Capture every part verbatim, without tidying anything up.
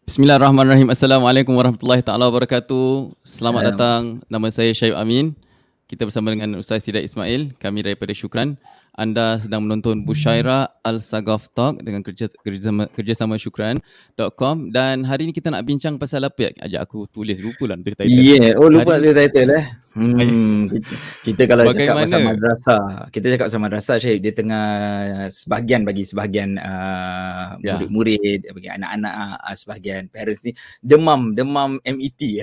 Bismillahirrahmanirrahim. Assalamualaikum warahmatullahi taala wabarakatuh. Selamat Salam. datang. Nama saya Syahib Amin. Kita bersama dengan Ustaz Sidat Ismail. Kami daripada Syukran. Anda sedang menonton Bushaira Al-Sagaf Talk dengan kerja, kerjasama, kerjasama Syukran dot com. Dan hari ini kita nak bincang pasal apa? Ajak aku tulis, lupa lah tulis title. Yeah, oh lupa Hari- tulis title eh. Hmm, kita, kita kalau cakap Bagaimana? pasal madrasah, kita cakap pasal madrasah, Syed, dia tengah sebahagian bagi sebahagian uh, Ya. murid-murid, bagi anak-anak, uh, sebahagian parents ni demam, demam M E T.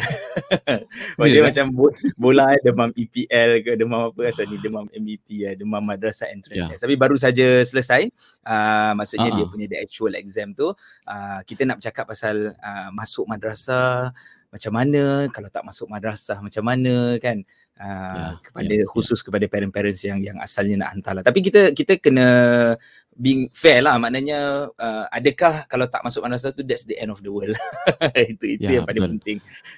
Dia Ya. macam bo- bola eh, demam E P L ke demam apa asal ni, demam M E T eh, demam madrasah entrance Ya. test. Tapi baru saja selesai, uh, maksudnya Ah, dia ah. punya the actual exam tu. Uh, kita nak bercakap pasal uh, masuk madrasah, macam mana, kalau tak masuk madrasah macam mana kan, uh, Ya, kepada ya, khusus kepada parent-parents yang yang asalnya nak hantar lah. Tapi kita kita kena being fair lah, maknanya uh, adakah kalau tak masuk madrasah tu that's the end of the world. itu itu Ya, yang paling betul. penting.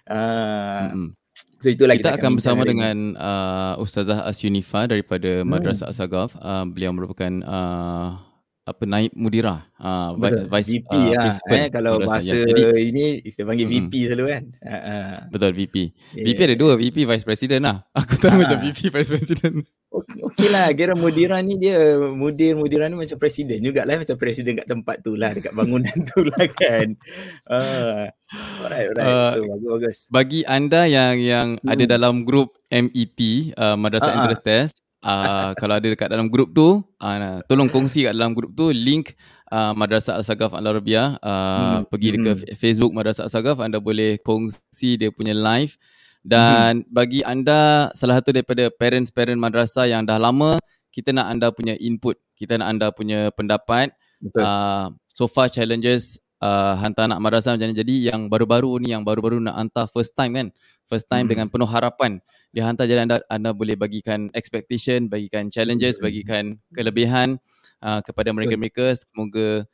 Uh, Mm-mm. so itulah Kita akan bincang bersama hari ni. dengan uh, Ustazah Asyunifa daripada Madrasah Al-Sagaf. Uh, beliau merupakan uh, apa naib mudira, uh, Betul, vice V P uh, lah principal eh, kalau madrasah. bahasa Ya, jadi ini kita panggil Mm-mm. V P selalu kan. Uh, uh, betul V P. yeah. V P ada dua, V P Vice President lah. Aku tahu Ah. macam V P Vice President. Okey lah, kira mudira ni dia, mudir-mudira ni macam presiden jugalah, macam presiden kat tempat tu lah, dekat bangunan tu lah kan. Uh, alright, alright. Uh, So, bagus-bagus. Bagi anda yang yang Hmm. ada dalam grup M E T, uh, Madrasah Ah, ah. Entrance Test, uh, kalau ada dekat dalam grup tu, uh, tolong kongsi kat dalam grup tu link uh, Madrasah Al-Sagaf Al-Arabiah. Uh, Hmm, pergi hmm. ke Facebook Madrasah Al-Sagaf, anda boleh kongsi dia punya live. Dan bagi anda salah satu daripada parents-parent madrasah yang dah lama, kita nak anda punya input, kita nak anda punya pendapat. Betul. Uh, so far challenges uh, hantar anak madrasah macam ni. Jadi yang baru-baru ni, yang baru-baru nak hantar first time kan, first time Hmm. dengan penuh harapan dia hantar. Jadi anda, anda boleh bagikan expectation, bagikan challenges, bagikan kelebihan uh, kepada mereka-mereka. Semoga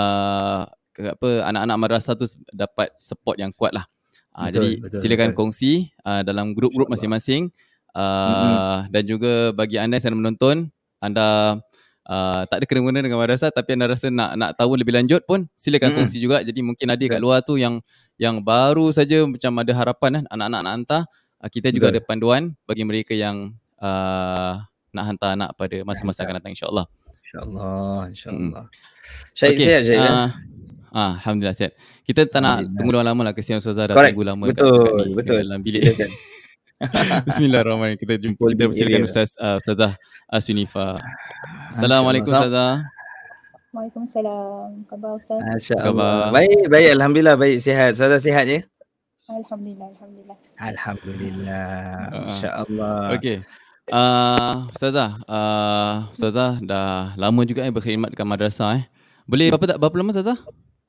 uh, ke, apa, anak-anak madrasah tu dapat support yang kuat lah. Uh, Betul, jadi betul, silakan betul. kongsi uh, dalam grup-grup InsyaAllah. masing-masing. Uh, Mm-mm. Dan juga bagi anda yang sedang menonton, anda uh, tak ada kena-mena dengan madrasah tapi anda rasa nak nak tahu lebih lanjut pun, silakan Mm-mm. kongsi juga. Jadi mungkin ada kat Betul. luar tu yang yang baru saja macam ada harapan kan, anak-anak nak hantar. Uh, kita juga Betul. ada panduan bagi mereka yang uh, nak hantar anak pada masa-masa akan datang, insya-Allah. InsyaAllah, Mm-mm. insyaAllah. Syed, Okey. sihat, Syed, eh? Uh, ah, Alhamdulillah sihat. Kita tak nak Alhamdulillah. tunggu lama-lama lah, kesian Ustazah dah Correct. tunggu lama dekat, dekat ni, Betul, betul. dekat dalam bilik. Silakan. Bismillahirrahmanirrahim. Kita jumpa, kita Holding persilakan area. Ustaz uh, Ustazah Asyunifa. Assalamualaikum Masya-Allah. Ustazah. Waalaikumsalam. Khabar Ustaz? Apa Masya-Allah. khabar? Baik, baik, alhamdulillah baik, sihat. Ustazah sihat je? Alhamdulillah, Alhamdulillah. Alhamdulillah. Uh, Masya-Allah. Okey. Uh, Ustazah, uh, Ustazah dah lama juga eh berkhidmat dekat madrasah eh. Boleh berapa tak berapa lama Ustazah?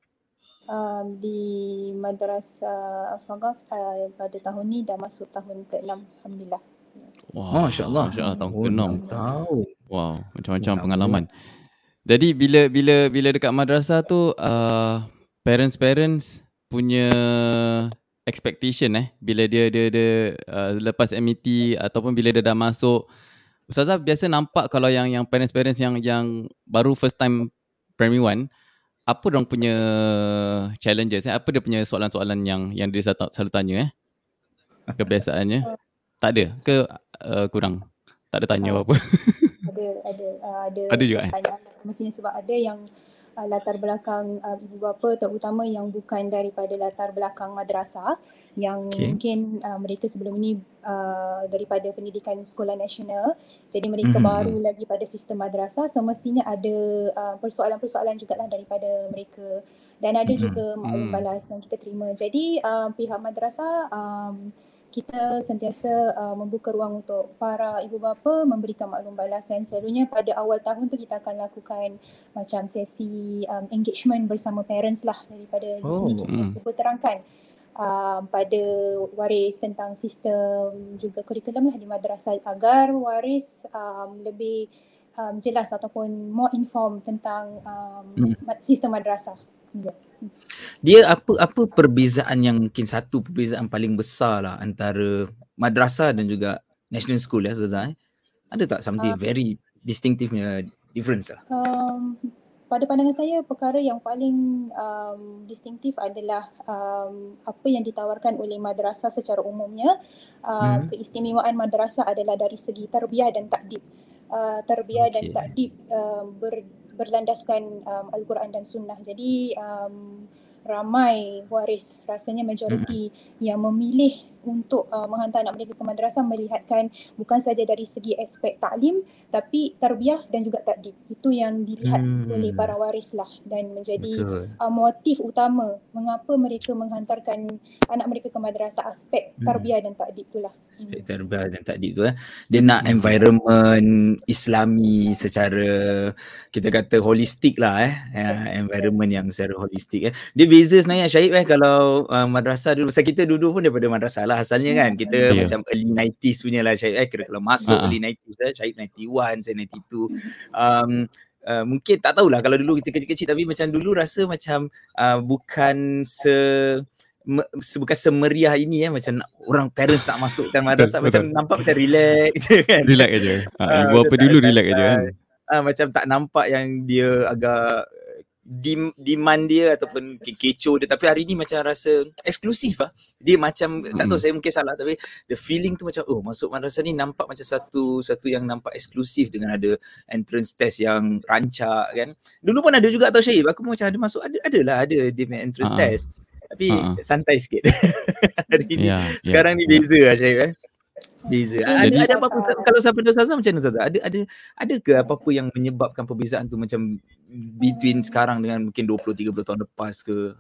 Um, di Madrasah Al-Sagaf uh, pada tahun ni dah masuk tahun ke enam. Alhamdulillah. Wah, Masya-Allah. Masya-Allah, tahun Oh, keenam. enam tahun. Wow, macam-macam Lama. pengalaman. Jadi bila bila bila dekat madrasah tu, uh, parents-parents punya expectation eh bila dia dia dia uh, lepas M E T ataupun bila dia dah masuk, Ustazah biasa nampak kalau yang yang parents-parents yang yang baru first time primary one, apa dorang punya challenges eh? Apa dia punya soalan-soalan yang yang dia selalu, selalu tanya eh? Kebiasaannya tak ada ke uh, kurang tak ada tanya Uh, apa-apa? ada ada uh, ada Ada juga eh? pertanyaan semestinya, sebab ada yang uh, latar belakang uh, ibu bapa, terutama yang bukan daripada latar belakang madrasah, yang Okey. mungkin uh, mereka sebelum ini uh, daripada pendidikan sekolah nasional, jadi mereka Mhm. baru lagi pada sistem madrasah. Semestinya ada uh, persoalan-persoalan jugalah daripada mereka, dan ada Mhm. juga maklum Hmm. balas yang kita terima. Jadi uh, pihak madrasah, um, kita sentiasa uh, membuka ruang untuk para ibu bapa memberikan maklum balas, dan selalunya pada awal tahun tu kita akan lakukan macam sesi um, engagement bersama parents lah. Daripada di sini Oh. kita Hmm. cuba terangkan um, pada waris tentang sistem juga kurikulum lah di madrasah, agar waris um, lebih um, jelas ataupun more informed tentang um, Hmm. ma- sistem madrasah. Ya. Dia apa apa perbezaan yang mungkin satu perbezaan paling besar lah antara madrasah dan juga national school ya Ustazah, eh? Ada tak something Uh, very distinctive difference lah? um, pada pandangan saya perkara yang paling um, distinktif adalah um, apa yang ditawarkan oleh madrasah secara umumnya. Uh, Hmm. keistimewaan madrasah adalah dari segi tarbiyah dan takdib. Uh, tarbiyah dan Okey. takdib um, ber, berlandaskan um, Al-Quran dan Sunnah. Jadi um, ramai waris, rasanya majoriti yang memilih untuk uh, menghantar anak mereka ke madrasah melihatkan bukan saja dari segi aspek taklim tapi tarbiyah dan juga takdib. Itu yang dilihat Hmm. oleh para waris lah dan menjadi Betul. uh, motif utama mengapa mereka menghantarkan anak mereka ke madrasah, aspek Hmm. tarbiyah dan takdib itulah. Aspek tarbiyah dan takdib tu eh. Dia nak environment Islami secara kita kata holistik lah eh. Ya, environment yang secara holistik eh. Dia beza sebenarnya Syahib eh kalau uh, madrasah dulu. Pasal kita dulu pun daripada madrasah lah asalnya kan. Kita Yeah. macam early nineties punya lah Syahib eh. Kira kalau masuk Ah, ah. early nineties eh. Syahib ninety-one, saya ninety-two. Um, Uh, mungkin tak tahulah kalau dulu kita kecil-kecil tapi macam dulu rasa macam uh, bukan se me, se- bukan semeriah ini eh macam nak, orang parents tak masukkan madrasah Betul, macam betul. nampak macam relax je kan. Relax aja. Ha, Ah, ibu macam apa tak dulu relax aja kan. Ah, macam tak nampak yang dia agak dim, demand dia ataupun ke- kecoh dia, tapi hari ni macam rasa eksklusif lah. Dia macam tak tahu, Mm. saya mungkin salah tapi the feeling tu macam oh masuk madrasah ni nampak macam satu satu yang nampak eksklusif dengan ada entrance test yang rancak kan. Dulu pun ada juga tau Syahib, aku pun macam ada masuk ada adalah ada dia punya entrance Ah, ah. test. Tapi Ah, ah. santai sikit. Hari ni Ya, ya, sekarang ni ya. beza lah Syahib eh. Beza. Mungkin Ada Jadi- ada apa-apa uh, kalau sampai Ustazah macam mana Ustazah? Ada ada ada ke apa-apa yang menyebabkan perbezaan tu macam between sekarang dengan mungkin dua puluh tiga puluh tahun lepas ke?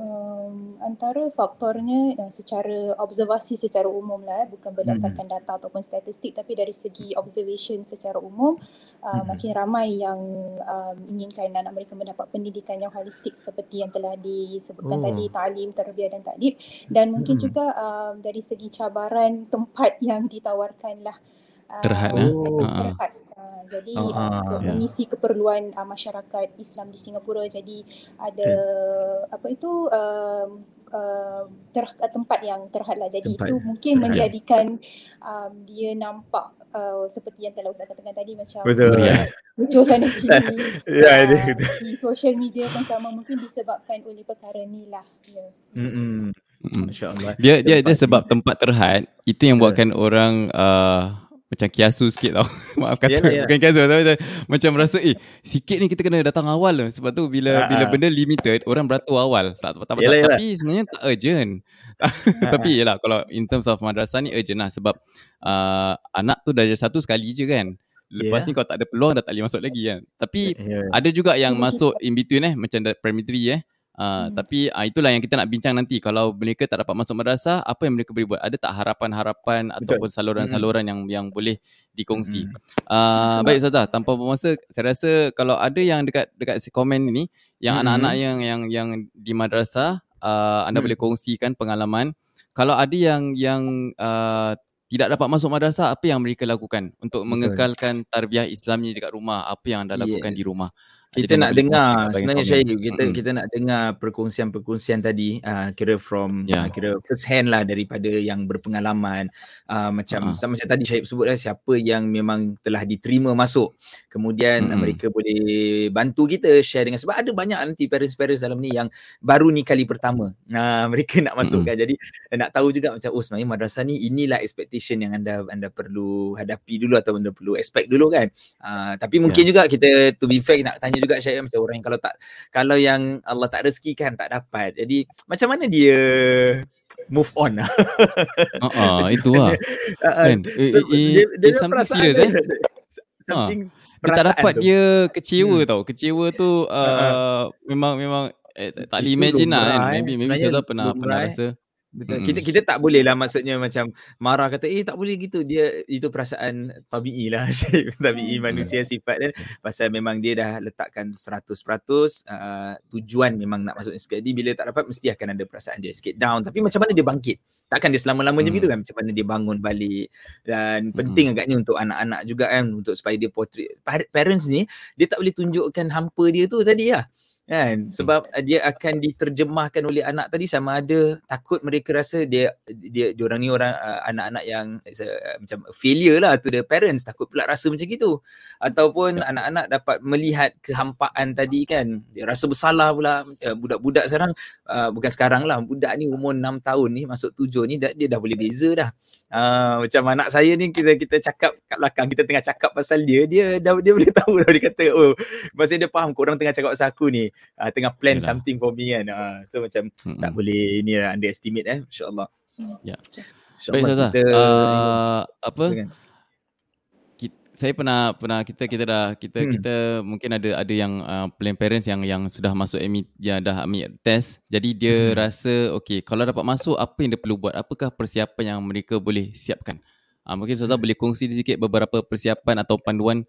Um, antara faktornya uh, secara observasi secara umum lah, eh, bukan berdasarkan data ataupun statistik, tapi dari segi observation secara umum uh, Mm-mm. makin ramai yang um, inginkan anak mereka mendapat pendidikan yang holistik seperti yang telah disebutkan Oh. tadi, ta'lim, tarbiyah dan takdib, dan mungkin Mm-mm. juga um, dari segi cabaran tempat yang ditawarkan lah. Uh, Terhad lah. Oh. Ha, ha. terhad. Uh, jadi Ah, uh, untuk ya. mengisi keperluan uh, masyarakat Islam di Singapura, jadi ada apa itu um, uh, ter, uh, tempat yang terhad lah. Jadi Tempat itu mungkin terhad. menjadikan um, dia nampak uh, seperti yang telah Ustaz katakan tadi, macam Betul. Meriah. lucu sana sini. Ya, uh, dia. di social media pun sama, mungkin disebabkan oleh perkara ni lah. Ya. Mm-mm. Mm. Masya-Allah. Dia dia dia Tempat sebab ni. tempat terhad itu yang buatkan orang uh, macam kiasu sikit tau. Maaf kata, Yalah, yalah. bukan kiasu tapi macam, macam rasa eh sikit ni kita kena datang awal lah. Sebab tu bila Ah, bila ah. benda limited orang beratur awal. Tak tak pasal. Yalah, yalah. Tapi sebenarnya tak urgent. Tapi yelah kalau in terms of madrasah ni urgent lah sebab uh, anak tu darjah satu sekali je kan. Lepas Yeah. ni kau tak ada peluang dah tak boleh masuk lagi kan. Tapi Yeah. ada juga yang masuk in between eh macam primary three eh. Uh, Hmm. Tapi uh, itulah yang kita nak bincang nanti. Kalau mereka tak dapat masuk madrasah, apa yang mereka boleh buat? Ada tak harapan-harapan ataupun saluran-saluran yang yang boleh dikongsi? Mm-mm. Uh, baik Ustazah, tanpa bermasa saya rasa kalau ada yang dekat dekat komen ini yang Mm-mm. anak-anak yang yang yang di madrasah, uh, anda Mm. boleh kongsikan pengalaman. Kalau ada yang yang uh, tidak dapat masuk madrasah, apa yang mereka lakukan untuk Betul. mengekalkan tarbiyah Islamnya dekat rumah? Apa yang anda lakukan di Yes. rumah? Kita Ada nak yang boleh dengar kongsi kat bahagian sebenarnya komen. Syahid, kita Mm-mm. kita nak dengar perkongsian-perkongsian tadi uh, kira from Ya. uh, kira first hand lah daripada yang berpengalaman uh, macam Ha-ha. sama macam tadi Syahid sebut lah, siapa yang memang telah diterima masuk, kemudian uh, Mm-mm. mereka boleh bantu kita share dengan, sebab ada banyak nanti parents-parents dalam ni yang baru ni kali pertama uh, mereka nak masukkan. Jadi nak tahu juga macam oh sebenarnya madrasah ni inilah expectation yang anda anda perlu hadapi dulu atau anda perlu expect dulu kan. Uh, tapi mungkin Ya. juga kita to be fair nak tanya juga Syahid macam orang yang kalau tak kalau yang Allah tak rezekikan tak dapat. Jadi macam mana dia move on lah. Uh-uh, Macam itu mana? lah. Uh, uh, Kan? Eh, so, eh, eh, dia, dia it's punya something perasaan serious dia, eh. something Dia tak perasaan dapat tu. dia kecewa Hmm. tau. Kecewa tu uh, Uh-uh. memang memang eh, tak boleh Itu imagine lah kan. lumrah, eh. Maybe maybe Sebenarnya Ustazah pernah lumrah, pernah eh. rasa. Betul. Mm-mm. Kita kita tak boleh lah maksudnya macam marah kata eh tak boleh gitu. Dia itu perasaan tabi'i lah. Tabi'i Hmm. manusia sifat dia. Pasal memang dia dah letakkan seratus peratus uh, tujuan memang nak masuk sikit. Jadi bila tak dapat mesti akan ada perasaan dia sikit down. Tapi macam mana dia bangkit? Takkan dia selama-lamanya Hmm. begitu kan? Macam mana dia bangun balik. Dan Hmm. penting agaknya untuk anak-anak juga kan, untuk supaya dia portray parents ni dia tak boleh tunjukkan hampa dia tu tadi lah. kan, sebab hmm. dia akan diterjemahkan oleh anak tadi, sama ada takut mereka rasa dia dia diorang ni orang uh, anak-anak yang uh, macam failure lah to the parents, takut pula rasa macam gitu, ataupun ya. anak-anak dapat melihat kehampaan tadi kan, dia rasa bersalah pula. uh, budak-budak sekarang uh, bukan sekarang lah, budak ni umur enam tahun ni masuk tujuh ni dah, dia dah boleh beza dah. Uh, macam anak saya ni, kita kita cakap kat belakang, kita tengah cakap pasal dia, dia dah dia boleh tahu dah, dia kata oh maksudnya dia faham korang tengah cakap pasal aku ni, uh, tengah plan Yalah. something for me kan. Uh, so macam mm-hmm. tak boleh ni lah, underestimate eh, insya-Allah. Ya. Insya-Allah Baik, kita uh, apa dengan. Saya pernah pernah kita kita dah kita hmm. kita mungkin ada ada yang uh, plan parents yang yang sudah masuk M E T, yang dah ambil test. Jadi dia hmm. rasa okey, kalau dapat masuk, apa yang dia perlu buat? Apakah persiapan yang mereka boleh siapkan? Uh, mungkin Ustazah hmm. boleh kongsi sikit beberapa persiapan atau panduan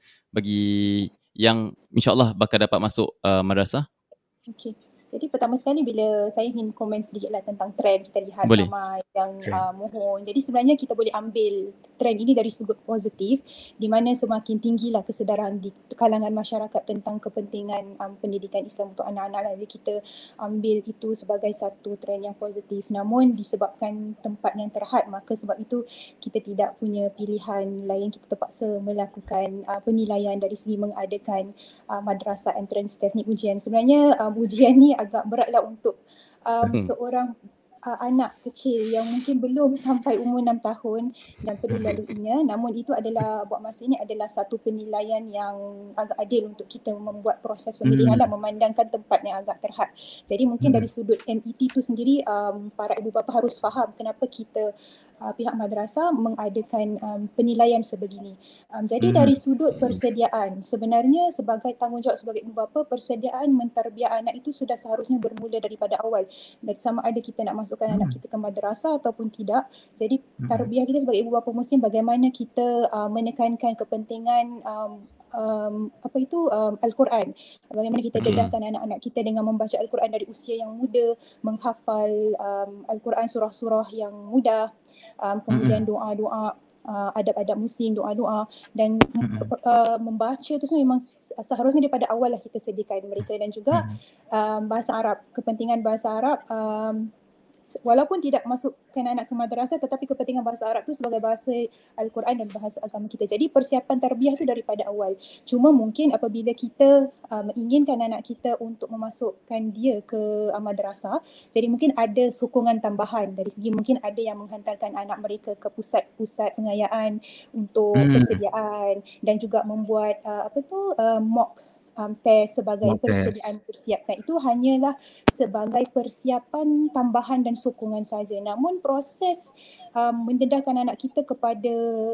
bagi yang insya-Allah bakal dapat masuk uh, madrasah. Okey. Jadi pertama sekali, bila saya ingin komen sedikitlah tentang trend, kita lihat boleh. ramai yang uh, mohon. Jadi sebenarnya kita boleh ambil trend ini dari sudut positif, di mana semakin tinggilah kesedaran di kalangan masyarakat tentang kepentingan um, pendidikan Islam untuk anak-anak. Jadi kita ambil itu sebagai satu trend yang positif. Namun disebabkan tempat yang terhad, maka sebab itu kita tidak punya pilihan lain. Kita terpaksa melakukan uh, penilaian dari segi mengadakan uh, madrasah entrance test ni, ujian. Sebenarnya um, ujian ni agak beratlah untuk um, hmm. seorang uh, anak kecil yang mungkin belum sampai umur enam tahun dan perlu laluinya. Namun itu adalah, buat masa ini adalah satu penilaian yang agak adil untuk kita membuat proses pemilihan, hmm. memandangkan tempat yang agak terhad. Jadi mungkin hmm. dari sudut M E T itu sendiri, um, para ibu bapa harus faham kenapa kita uh, pihak madrasah mengadakan um, penilaian sebegini. Um, jadi hmm. dari sudut persediaan, sebenarnya sebagai tanggungjawab sebagai ibu bapa, persediaan mentarbiah anak itu sudah seharusnya bermula daripada awal. Dan sama ada kita nak masukkan hmm. anak kita ke madrasah ataupun tidak. Jadi tarbiyah kita sebagai ibu bapa muslim, bagaimana kita uh, menekankan kepentingan um, Um, apa itu um, Al-Quran. Bagaimana kita dedahkan hmm. anak-anak kita dengan membaca Al-Quran dari usia yang muda, menghafal um, Al-Quran surah-surah yang mudah, um, kemudian doa-doa, uh, adab-adab muslim, doa-doa, dan hmm. uh, membaca tu semua memang seharusnya daripada awal lah kita sediakan mereka. Dan juga um, bahasa Arab, kepentingan bahasa Arab, um, walaupun tidak masukkan anak ke madrasah, tetapi kepentingan bahasa Arab tu sebagai bahasa Al-Quran dan bahasa agama kita. Jadi persiapan tarbiyah tu daripada awal. Cuma mungkin apabila kita uh, menginginkan anak kita untuk memasukkan dia ke uh, madrasah, jadi mungkin ada sokongan tambahan dari segi, mungkin ada yang menghantarkan anak mereka ke pusat-pusat pengayaan untuk hmm. persediaan, dan juga membuat uh, apa tu uh, mock Um, test sebagai mock persediaan test. Persiapkan itu hanyalah sebagai persiapan tambahan dan sokongan saja. Namun proses um, mendedahkan anak kita kepada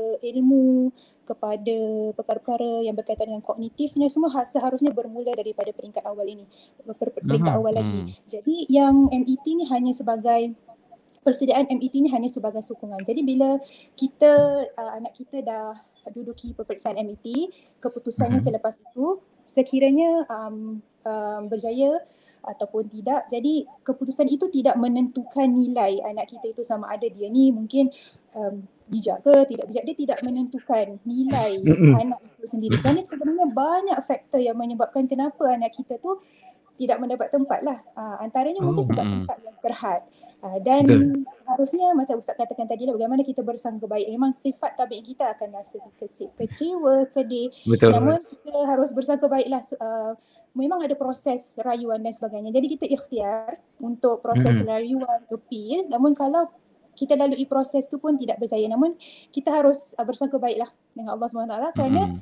ilmu, kepada perkara-perkara yang berkaitan dengan kognitifnya, semua seharusnya bermula daripada peringkat awal ini, peringkat uh-huh. awal lagi. Hmm. Jadi yang M E T ni hanya sebagai persediaan, M E T ni hanya sebagai sokongan. Jadi bila kita uh, anak kita dah duduki peperiksaan M E T, keputusannya uh-huh. selepas itu sekiranya um, um, berjaya ataupun tidak. Jadi keputusan itu tidak menentukan nilai anak kita itu, sama ada dia ni mungkin um, bijak ke tidak bijak. Dia tidak menentukan nilai anak itu sendiri. Kerana sebenarnya banyak faktor yang menyebabkan kenapa anak kita tu tidak mendapat tempat lah. Uh, antaranya mungkin sebab tempat yang terhad. Uh, dan Betul. harusnya macam Ustaz katakan tadi lah, bagaimana kita bersangka baik. Memang sifat tabiat kita akan rasa kecewa, sedih. Betul. Namun kita harus bersangka baiklah. Uh, memang ada proses rayuan dan sebagainya. Jadi kita ikhtiar untuk proses hmm. rayuan, appeal. Namun kalau kita lalui proses tu pun tidak berjaya, namun kita harus uh, bersangka baiklah dengan Allah subhanahu wa taala, kerana hmm.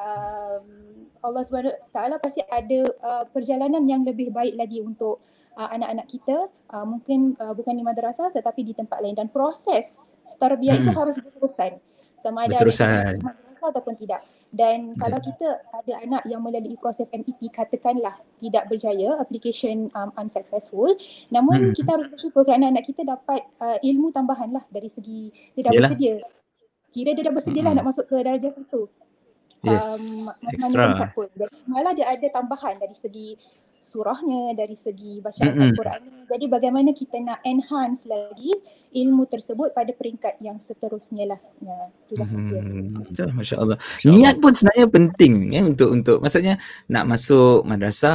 um, Allah subhanahu wa taala pasti ada uh, perjalanan yang lebih baik lagi untuk Uh, anak-anak kita, uh, mungkin uh, bukan di madrasah tetapi di tempat lain. Dan proses tarbiyah hmm. itu harus berterusan, sama ada berterusan. ada di madrasah ataupun tidak. Dan kalau kita ada anak yang melalui proses M E T, katakanlah tidak berjaya, application um, unsuccessful, namun hmm. kita harus bersyukur kerana anak kita dapat uh, ilmu tambahan lah dari segi dia dah Yalah. bersedia. Kira dia dah bersedia lah hmm. nak masuk ke darjah satu. Yes, um, extra. Malah dia ada tambahan dari segi surahnya, dari segi bacaan mm-hmm. Al-Quran. Jadi bagaimana kita nak enhance lagi ilmu tersebut pada peringkat yang seterusnya lah. Ya, itulah mm-hmm. dia. Masya Allah. Niat pun sebenarnya penting ya, untuk untuk maksudnya nak masuk madrasah,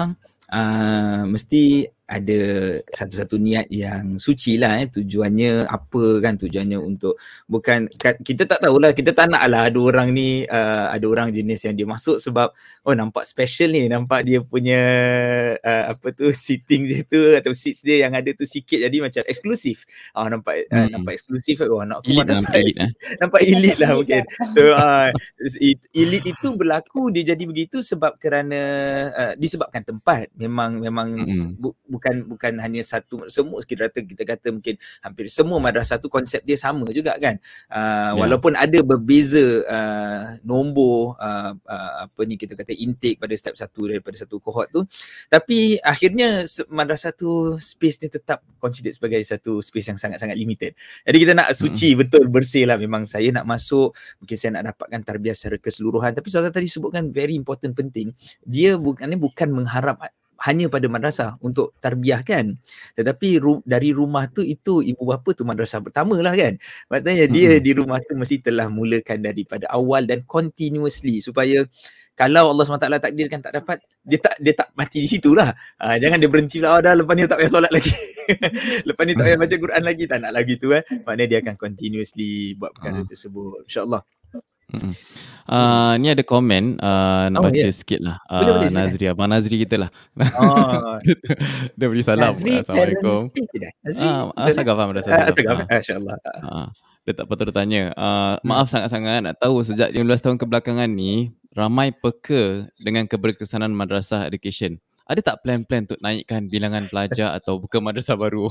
uh, mesti ada satu-satu niat yang suci lah eh. Tujuannya apa kan, tujuannya untuk bukan, kita tak tahulah, kita tak nak lah ada orang ni uh, ada orang jenis yang dia masuk sebab oh nampak special ni, nampak dia punya uh, apa tu seating dia tu atau seats dia yang ada tu sikit jadi macam eksklusif. Oh nampak uh, Hmm. nampak eksklusif, oh nak aku Elite mana lah, saya elite lah. nampak elite lah mungkin. So uh, elite itu berlaku, dia jadi begitu sebab kerana uh, disebabkan tempat. Memang memang Mm-mm. bu, bukan bukan hanya satu, semua kita kata kita kata mungkin hampir semua madrasah tu konsep dia sama juga kan. Uh, Ya. walaupun ada berbeza uh, nombor uh, uh, apa ni kita kata intake pada setiap satu daripada satu kohort tu, tapi akhirnya se- madrasah tu space dia tetap considered sebagai satu space yang sangat-sangat limited. Jadi kita nak suci, betul, bersih lah. Memang saya nak masuk, mungkin saya nak dapatkan tarbiyah secara keseluruhan. Tapi Ustaz tadi sebutkan very important, penting. Dia bukannya bukan mengharap hanya pada madrasah untuk tarbiyah kan, tetapi ru- dari rumah tu, itu ibu bapa tu madrasah pertama lah kan. Maksudnya dia Mm-mm. di rumah tu mesti telah mulakan daripada awal dan continuously, supaya kalau Allah subhanahu wa taala takdirkan tak dapat, dia tak dia tak mati di situ lah. Ha, jangan dia berhenti lah, oh, dah lepas ni tak payah solat lagi. Lepas ni tak payah baca Quran lagi, tak nak lagi tu eh. Maknanya dia akan continuously buat perkara Ah. tersebut, insya-Allah. Mm-mm. Uh, ni ada komen uh, nak Oh, baca ya. sikit lah. Boleh, uh, boleh, silakan. Nazri, Abang Nazri kita lah. Oh, Dia beri salam. Nazri Assalamualaikum. parents eh, tidak. Nazri Ah, betul Asagaf tak? lah, Madrasah Ah, Asagaf. Asagaf, Ah. eh? Masya-Allah. Ah, dia tak patut tanya. Uh, maaf sangat-sangat, nak tahu sejak lima belas tahun kebelakangan ni ramai peka dengan keberkesanan madrasah education. Ada tak plan-plan untuk naikkan bilangan pelajar atau buka madrasah baru?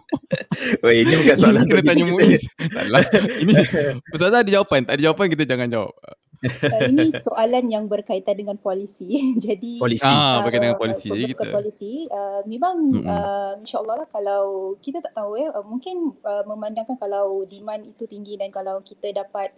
Oh, ini bukan Ini soalan kena untuk tanya kita. Muiz. Taklah. Ini Ustazah ada jawapan, tak ada jawapan kita jangan jawab. Uh, ini soalan yang berkaitan dengan polisi. Jadi Polisi. Ah, uh, berkaitan dengan polisi. Jadi berkaitan kita polisi, uh, memang Mm-mm. uh, insyaAllah lah, kalau kita tak tahu ya, uh, mungkin uh, memandangkan kalau demand itu tinggi dan kalau kita dapat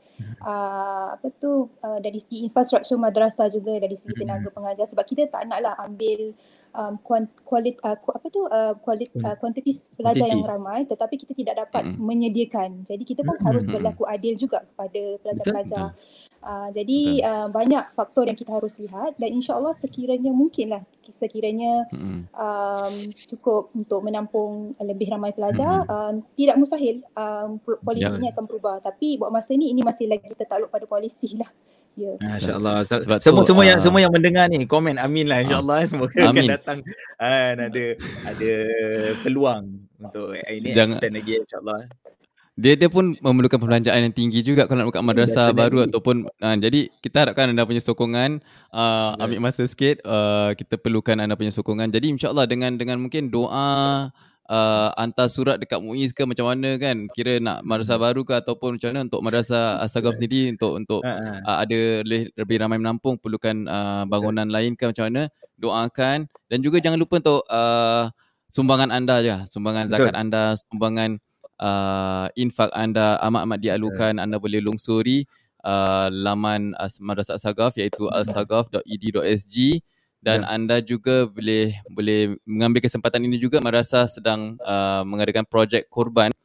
uh, apa tu uh, dari segi infrastruktur madrasah juga, dari segi tenaga pengajar, sebab kita tak naklah ambil um, kualit uh, apa tu uh, kualit uh, kuantiti pelajar Kuantiti. yang ramai tetapi kita tidak dapat Mm-mm. menyediakan. Jadi kita pun Mm-mm. harus Mm-mm. berlaku adil juga kepada pelajar-pelajar. Betul. Uh, jadi uh, banyak faktor yang kita harus lihat dan insya-Allah sekiranya mungkinlah sekiranya Mm-mm. um, cukup untuk menampung lebih ramai pelajar, uh, tidak mustahil um, polisi Ya. ini akan berubah, tapi buat masa ni ini masih lagi tertakluk pada polisi lah. Ya. Masya-Allah. So, Sebab semua tu, semua yang uh, semua yang mendengar ni komen amin lah, insya-Allah. Semoga akan Amin. datang kan, ada ada peluang untuk ini Jangan- expand lagi, insya-Allah. Dia dia pun memerlukan perbelanjaan yang tinggi juga kalau nak buka madrasah Definitely. baru ataupun uh, jadi kita harapkan anda punya sokongan, uh, ambil masa sikit, uh, kita perlukan anda punya sokongan. Jadi insya-Allah dengan dengan mungkin doa, uh, hantar surat dekat Muiz ke macam mana kan, kira nak madrasah baru ke ataupun macam mana untuk madrasah Asagaf sendiri untuk untuk Ha, ha. uh, ada lebih, lebih ramai menampung, perlukan uh, bangunan lain ke macam mana, doakan. Dan juga jangan lupa untuk uh, sumbangan anda je, sumbangan Betul. zakat anda, sumbangan uh, infak anda amat-amat dialukan. Anda boleh lungsuri uh, laman uh, Madrasah Asagaf iaitu alsagaf dot e d dot s g dan Ya. anda juga boleh boleh mengambil kesempatan ini juga. Madrasah sedang uh, mengadakan projek korban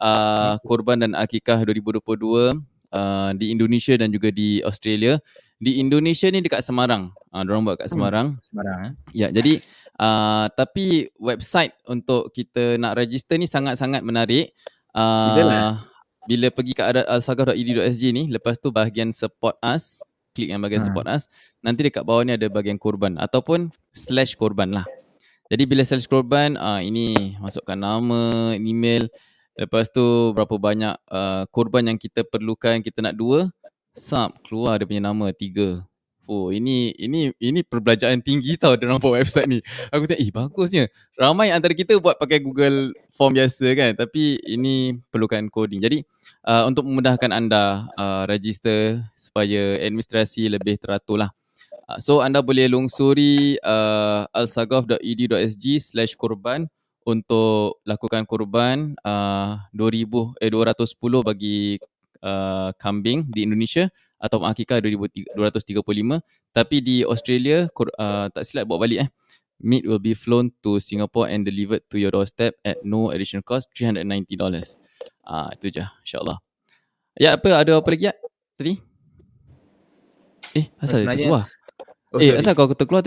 uh, korban dan akikah dua ribu dua puluh dua uh, di Indonesia dan juga di Australia. Di Indonesia ni dekat Semarang. Uh, diorang buat kat Semarang. Semarang eh. Ya, jadi uh, tapi website untuk kita nak register ni sangat-sangat menarik. Itulah. Uh, bila pergi ke alsagaf dot e d dot s g ni, lepas tu bahagian support us, klik yang bahagian Ha. support us, nanti dekat bawah ni ada bahagian korban ataupun slash korban lah. Jadi bila slash korban, uh, ini masukkan nama, email, lepas tu berapa banyak uh, korban yang kita perlukan, kita nak dua, sub keluar dia punya nama tiga. Oh, ini ini ini perbelanjaan tinggi tau dalam website ni. Aku tengok, eh bagusnya. Ramai antara kita buat pakai Google Form biasa kan, tapi ini perlukan coding. Jadi uh, untuk memudahkan anda uh, register supaya administrasi lebih teratur lah. Uh, so anda boleh lungsuri uh, alsagaf dot e d dot s g slash korban untuk lakukan korban uh, dua ribu eh dua ratus sepuluh bagi uh, kambing di Indonesia atau akikah dua ribu dua ratus tiga puluh lima. Tapi di Australia uh, tak silap bawa balik eh. Meat will be flown to Singapore and delivered to your doorstep at no additional cost, three hundred ninety dollars. Ah, itu je, insyaAllah. Ya, apa ada apa lagi ya tadi? Eh, asal dia Sebenarnya- terkeluar? Oh, eh, sorry. asal kau terkeluar tadi?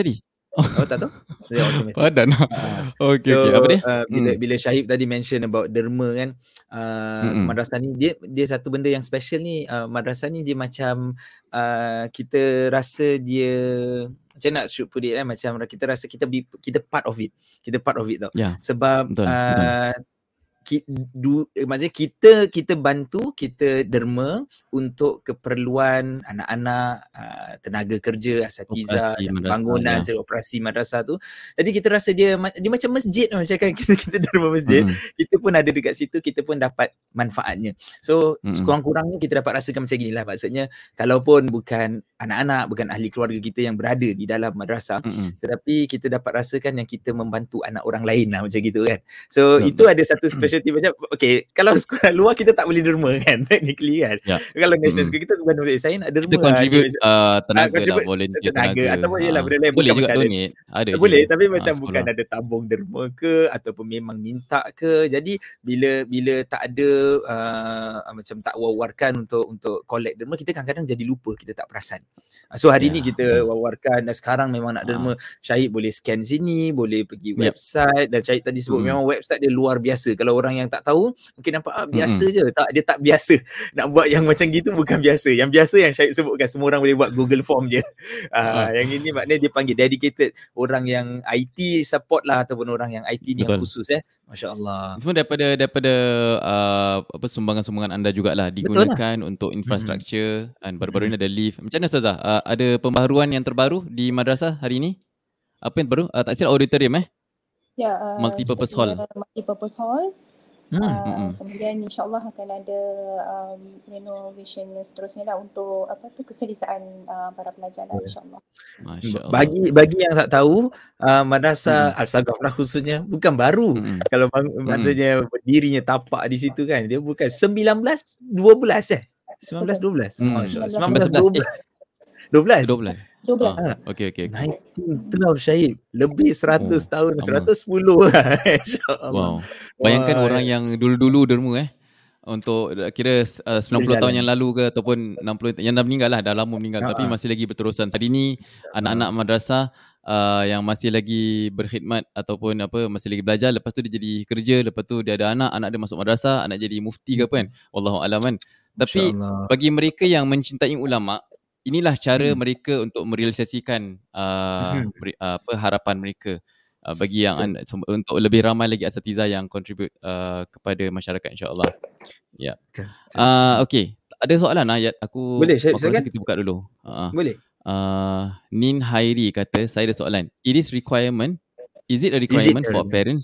Oh tak tahu? Dia automatic. Padan lah. Uh, Okay, so okay. Apa dia? uh, bila Hmm. bila Syahib tadi mention about derma kan, uh, Mm-mm. madrasah ni dia dia satu benda yang special ni. Uh, madrasah ni dia macam uh, kita rasa dia macam nak shoot put it kan, macam kita rasa kita be, kita part of it. Kita part of it tau. Ya, Sebab betul, betul. uh, Ki, du, maksudnya kita kita bantu, kita derma untuk keperluan anak-anak, uh, tenaga kerja, asatiza, Operasi dan madrasah, bangunan, ya. yeah. operasi madrasah tu. Jadi kita rasa dia dia macam masjid macam kan kita kita derma masjid. Mm-mm. Kita pun ada dekat situ, kita pun dapat manfaatnya. So Mm-mm. sekurang-kurangnya kita dapat rasakan macam ginilah. Maksudnya kalaupun bukan anak-anak, bukan ahli keluarga kita yang berada di dalam madrasah, Mm-mm. tetapi kita dapat rasakan yang kita membantu anak orang lain lah macam gitu kan. So Betul, itu ada satu specialty macam okay, kalau sekolah luar kita tak boleh derma kan technically kan. Ya. Kalau national Mm-mm. school kita bukan boleh saya nak derma. Kita contribute lah. uh, tenaga Ah, lah, contribute volunteer tenaga, tenaga. ataupun Ha. yelah benda lain, Boleh bukan juga macam ada- donate. Ada boleh je. tapi Ah, macam sekolah. bukan ada tabung derma ke ataupun memang minta ke. Jadi bila bila tak ada uh, macam tak war-warkan untuk untuk collect derma, kita kadang-kadang jadi lupa, kita tak perasan. So hari Ya, ni kita betul. war-warkan dan sekarang memang nak Ah. derma, Syahid boleh scan sini, boleh pergi Yep. website, dan Syahid tadi sebut Mm-mm. memang website dia luar biasa. Kalau orang yang tak tahu mungkin nampak ah, biasa Mm-mm. je. Tak, dia tak biasa. Nak buat yang macam gitu bukan biasa. Yang biasa yang Syahid sebutkan semua orang boleh buat Google Form je. Uh, Ah. yang ini maknanya dia panggil dedicated orang yang I T support lah, ataupun orang yang I T ni yang Betul. khusus eh. Masya-Allah. Semua daripada daripada uh, apa sumbangan-sumbangan anda jugalah Betul lah. digunakan untuk infrastruktur, dan baru-baru ini ada lift. Macam mana Ustazah? Uh, ada pembaharuan yang terbaru di madrasah hari ini? Apa yang terbaru? Uh, tak silap auditorium eh? Ya, uh, Multipurpose kita hall. punya multipurpose hall. Hmm. Uh, Mm-mm. kemudian insyaAllah akan ada um, renovation seterusnya lah untuk apa tu keselesaan uh, para pelajar lah insyaAllah. Masya Allah. Bagi bagi yang tak tahu, uh, madrasah Mm-mm. Al-Saghaf lah khususnya bukan baru. Mm-mm. Kalau bang, maksudnya berdirinya tapak di situ kan, dia bukan sembilan belas dua belas eh. sembilan belas dua belas. Hmm. Masya-Allah. sembilan sembilan belas belas dua belas. dua belas. dua belas. dua belas. Ah, okey okey. okey. sembilan belas Syahid. Lebih seratus Oh, tahun, lama. seratus sepuluh lah. Insya-Allah. Wow. Bayangkan Wah. orang yang dulu-dulu derma eh, untuk kira uh, sembilan puluh tahun Berjalan. yang lalu ke ataupun enam puluh yang dah meninggal lah, dah lama meninggal, Ha, tapi ha. masih lagi berterusan. Tadi ni anak-anak madrasah uh, yang masih lagi berkhidmat ataupun apa, masih lagi belajar, lepas tu dia jadi kerja, lepas tu dia ada anak, anak dia masuk madrasah, anak jadi mufti ke apa kan, wallahu alam kan. Tapi Masya-Allah. bagi mereka yang mencintai ulama, inilah cara Hmm. mereka untuk merealisasikan uh, Hmm. meri- uh, apa harapan mereka. Uh, bagi yang an, untuk lebih ramai lagi asatiza yang contribute uh, kepada masyarakat, insya-Allah. Ya. Betul, Uh, okey, ada soalan Ayat. Aku Boleh, Syed, aku rasa silakan. kita buka dulu. Uh, Boleh. uh, Nin Hairi kata, saya ada soalan. It is requirement, is it a requirement a for parents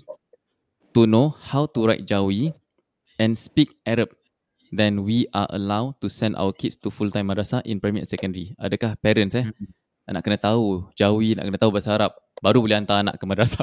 to know how to write Jawi and speak Arab? Then we are allowed to send our kids to full time madrasah in primary and secondary. Adakah parents eh Hmm. nak kena tahu Jawi, nak kena tahu bahasa Arab, baru boleh hantar anak ke madrasah?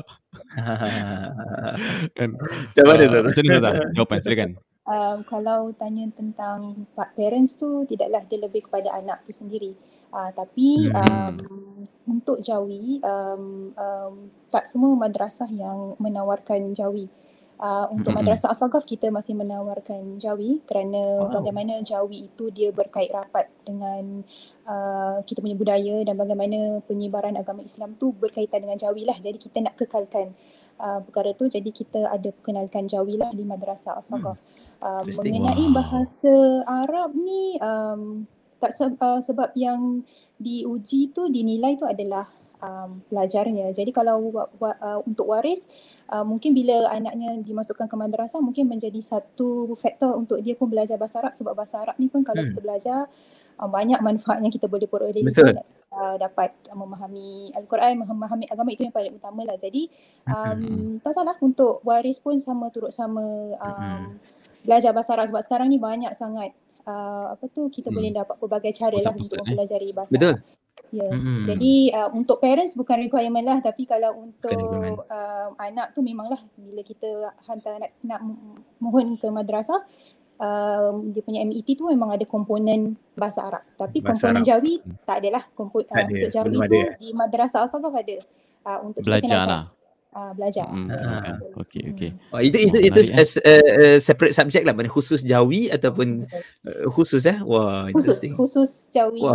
Kan? Macam mana, Uh, Ustaz? macam mana Ustazah? Jawapan silakan. Um, kalau tanya tentang pa- parents tu, tidaklah dia lebih kepada anak tu sendiri. Uh, tapi um, untuk Jawi, um, um, tak semua madrasah yang menawarkan Jawi. Uh, untuk Mm-mm. madrasah Al-Saghaf kita masih menawarkan Jawi kerana Wow. bagaimana Jawi itu dia berkait rapat dengan uh, kita punya budaya dan bagaimana penyebaran agama Islam tu berkaitan dengan Jawi lah. Jadi kita nak kekalkan uh, perkara tu, jadi kita ada perkenalkan Jawi lah di madrasah Al-Saghaf. Uh, Interesting. mengenai Wow. bahasa Arab ni um, tak se- uh, sebab yang diuji tu, dinilai tu adalah um, pelajarnya. Jadi kalau wa- wa- uh, untuk waris, uh, mungkin bila anaknya dimasukkan ke madrasah, mungkin menjadi satu faktor untuk dia pun belajar bahasa Arab. Sebab bahasa Arab ni pun kalau Hmm. kita belajar, uh, banyak manfaatnya kita boleh peroleh. Betul. Uh, dapat uh, memahami Al-Quran, memahami agama, itu yang paling utama lah. Jadi um, Mm-mm. tak salah untuk waris pun sama, turut sama um, Mm-mm. belajar bahasa Arab. Sebab sekarang ni banyak sangat uh, apa tu, kita Hmm. boleh dapat pelbagai cara lah Pusat-pusat, untuk eh. mempelajari bahasa Betul. Arab. Ya. Mm-mm. Jadi uh, untuk parents bukan requirement lah, tapi kalau untuk requirement. uh, anak tu memanglah bila kita hantar anak nak mohon ke madrasah, um, dia punya M E T tu memang ada komponen bahasa Arab. Tapi Bahasa komponen Arab. Jawi tak adalah. Kompo, uh, Tak ada, untuk Jawi belum tu ada. di madrasah Al-Saghaf ada. Uh, untuk kita Belajar kenalkan. lah. Uh, belajar. Mm, Ah. kenalkan. Okey okey. Oh, itu itu Oh, itu menarik, as, uh, uh, separate subject lah, mana khusus Jawi ataupun Betul. uh, khusus eh. Wah, Khusus, interesting. khusus Jawi. Wah.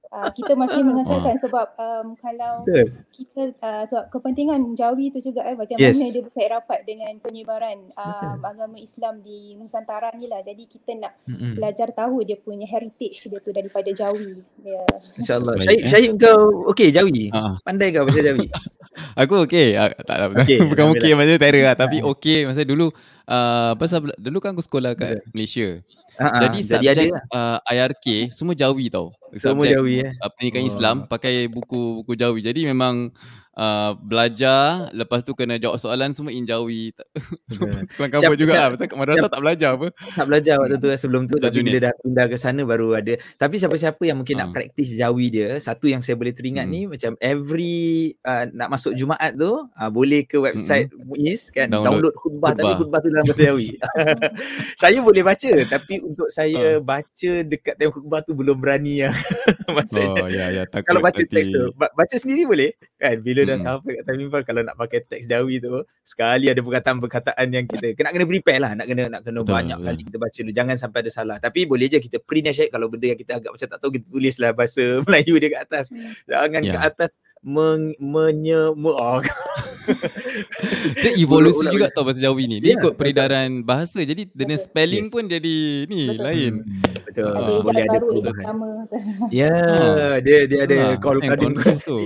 Uh, kita masih Wah. mengekalkan sebab um, kalau Betul. kita uh, sebab kepentingan Jawi tu juga eh bagaimana Yes. dia berkait rapat dengan penyebaran um, Betul. agama Islam di Nusantara ni lah. Jadi kita nak Mm-mm. belajar tahu dia punya heritage dia tu daripada Jawi. Dia. InsyaAllah. Baik, Syahid, eh. Syahid kau okey Jawi? Ah. Pandai kau bahasa Jawi? Aku okey. Ah, tak tak Okey, bukan okey alhamdulillah. maksudnya terror lah, tapi okey masa dulu uh, pasal bela- dulu kan aku sekolah kat Betul. Malaysia. Ha, Jadi jadi ada subjek lah. uh, I R K semua Jawi tau. Semua Subjek Jawi eh. uh, pendidikan Oh. Islam pakai buku-buku Jawi. Jadi memang uh, belajar, lepas tu kena jawab soalan semua in Jawi. Betul. Kelang kabut Siap- juga siap- lah. Pasal kat madrasah siap- tak belajar apa. Tak belajar waktu tu eh, sebelum tu, Untuk tapi bila junior. dah pindah ke sana baru ada. Tapi siapa-siapa yang mungkin nak Ah. praktis Jawi dia, satu yang saya boleh teringat Mm. ni macam every uh, nak masuk Jumaat tu uh, boleh ke website MUIS kan, Download download khutbah, tapi khutbah. khutbah tu dalam bahasa Jawi. Saya boleh baca, tapi untuk saya Ah. baca dekat time khutbah tu belum berani lah. Maksudnya Oh ya ya takut kalau baca nanti. teks tu, ba- baca sendiri boleh kan, bila dah Mm-mm. sampai kat time limpah, kalau nak pakai teks Jawi tu sekali ada perkataan-perkataan yang kita kena kena prepare lah, nak kena nak kena Betul, banyak betul. kali kita baca dulu, jangan sampai ada salah. Tapi boleh je kita print Syed, kalau benda yang kita agak macam tak tahu kita tulislah bahasa Melayu dia kat atas, jangan Ya. kat atas meng, menye me, oh. Dia evolusi Ulang- juga ulang- tau bahasa Jawi ni. Dia Ya, ikut betul. peredaran bahasa. Jadi dengan Betul. spelling Yes. pun jadi ni Betul. lain. Hmm, betul. Ada Ah. ejaan Boleh ada baru, ejaan perubahan. lama. Ya, Ah. dia dia ada Itulah, call yang kadang confuse tu.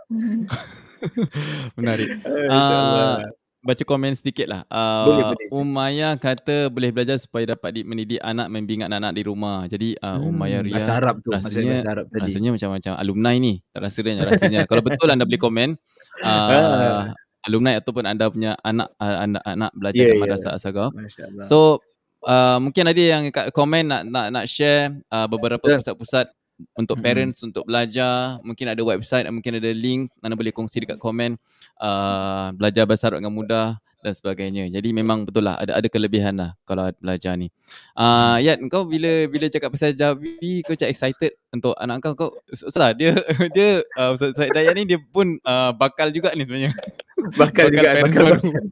Menarik. InsyaAllah. Uh, baca komen sedikit lah. Boleh, Uh, boleh. Umayyah kata boleh belajar supaya dapat di- mendidik anak, membingat anak-anak di rumah. Jadi uh, Umayyah Hmm, Ria bahasa Arab tu, maksudnya rasanya bahasa Arab tadi. rasanya macam-macam alumni ni. Rasanya rasanya. Kalau betul anda boleh komen uh, alumni ataupun anda punya anak uh, anak anak belajar Ya, kat ya. Madrasah As-Saghar. Masya-Allah. So uh, mungkin ada yang kat komen nak nak nak share uh, beberapa Betul. pusat-pusat untuk Mm-mm. parents untuk belajar, mungkin ada website, mungkin ada link, anda boleh kongsi dekat komen, uh, belajar bahasa Arab dengan mudah dan sebagainya. Jadi memang betul lah ada ada kelebihan lah kalau belajar ni. Uh, Yat, kau bila bila cakap pasal Jawi, kau macam excited untuk anak kau. Kau Ustaz dia dia uh, Ustaz Syed Dayat ni dia pun uh, bakal juga ni sebenarnya. bakal, Bakal juga parents bakal, baru. bakal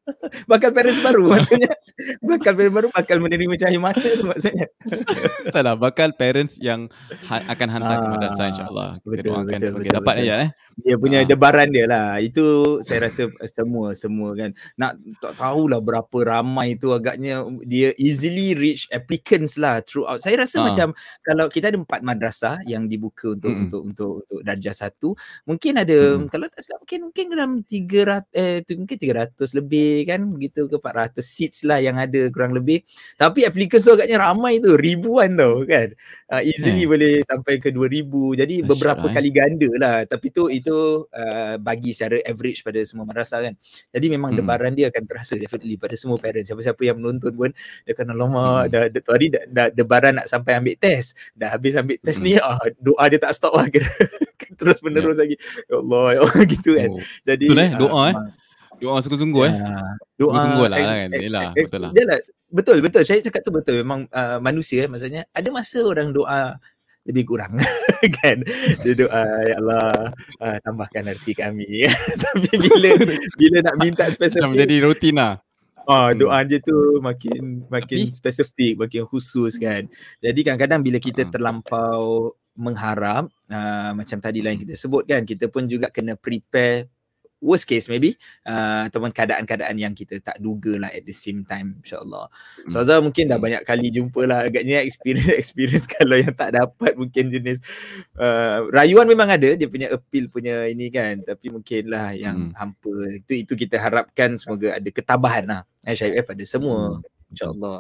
bakal parents baru maksudnya, bakal parents baru bakal menerima cahaya mata tu maksudnya. Tak lah, bakal parents yang ha- akan hantar ke madrasah Ah, insyaAllah. Kita betul, doakan betul, semoga betul, dapat betul. ya eh. Dia punya Ah. debaran dia lah. Itu saya rasa semua semua kan. Nak tak tahulah berapa ramai tu, agaknya dia easily reach applicants lah throughout. Saya rasa Ah. macam kalau kita ada empat madrasah yang dibuka untuk Mm-mm. untuk untuk untuk darjah satu, mungkin ada Mm-mm. kalau tak silap mungkin mungkin dalam tiga ratus eh tu, mungkin tiga ratus lebih kan, begitu ke empat ratus seats lah yang ada kurang lebih. Tapi applicants tu agaknya ramai tu, ribuan tau kan. Uh, easily Eh. boleh sampai ke dua ribu. Jadi Dahsyat beberapa lah, eh. kali ganda lah. Tapi tu itu uh, bagi secara average pada semua madrasah kan. Jadi memang Mm-mm. debaran dia akan terasa definitely pada semua parents. Siapa-siapa yang menonton pun dia akan alamak, Mm-mm. dah, dah tu hari dah, dah debaran nak sampai ambil test. Dah habis ambil test Mm-mm. ni, ah, doa dia tak stop lah. Terus menerus lagi. Ya Allah, ya Allah gitu kan. Oh. Jadi Betul eh, doa ah, eh. Doa sungguh-sungguh eh. ya, doa Sungguh-sungguh lah ex, kan. ex, Yelah, ex, betul lah. Yalah, betul betul. Saya cakap tu betul. Memang uh, manusia maksudnya ada masa orang doa lebih kurang kan. Dia doa ya Allah uh, tambahkan rezeki kami. Tapi bila bila nak minta Macam spesifik, jadi rutin lah. ah Hmm. doa dia tu makin makin Tapi- spesifik, makin khusus kan. Jadi kadang-kadang bila kita Hmm. terlampau mengharap, uh, macam tadi lah yang kita sebut kan, kita pun juga kena prepare worst case maybe, uh, ataupun keadaan-keadaan yang kita tak duga lah at the same time, insyaAllah. So Hmm. Azhar mungkin dah Hmm. banyak kali jumpa lah agaknya experience-experience kalau yang tak dapat mungkin jenis uh, rayuan memang ada, dia punya appeal punya ini kan, tapi mungkin lah yang Hmm. hampa itu itu kita harapkan semoga ada ketabahan lah eh, Syed, eh, pada semua, Hmm. insyaAllah.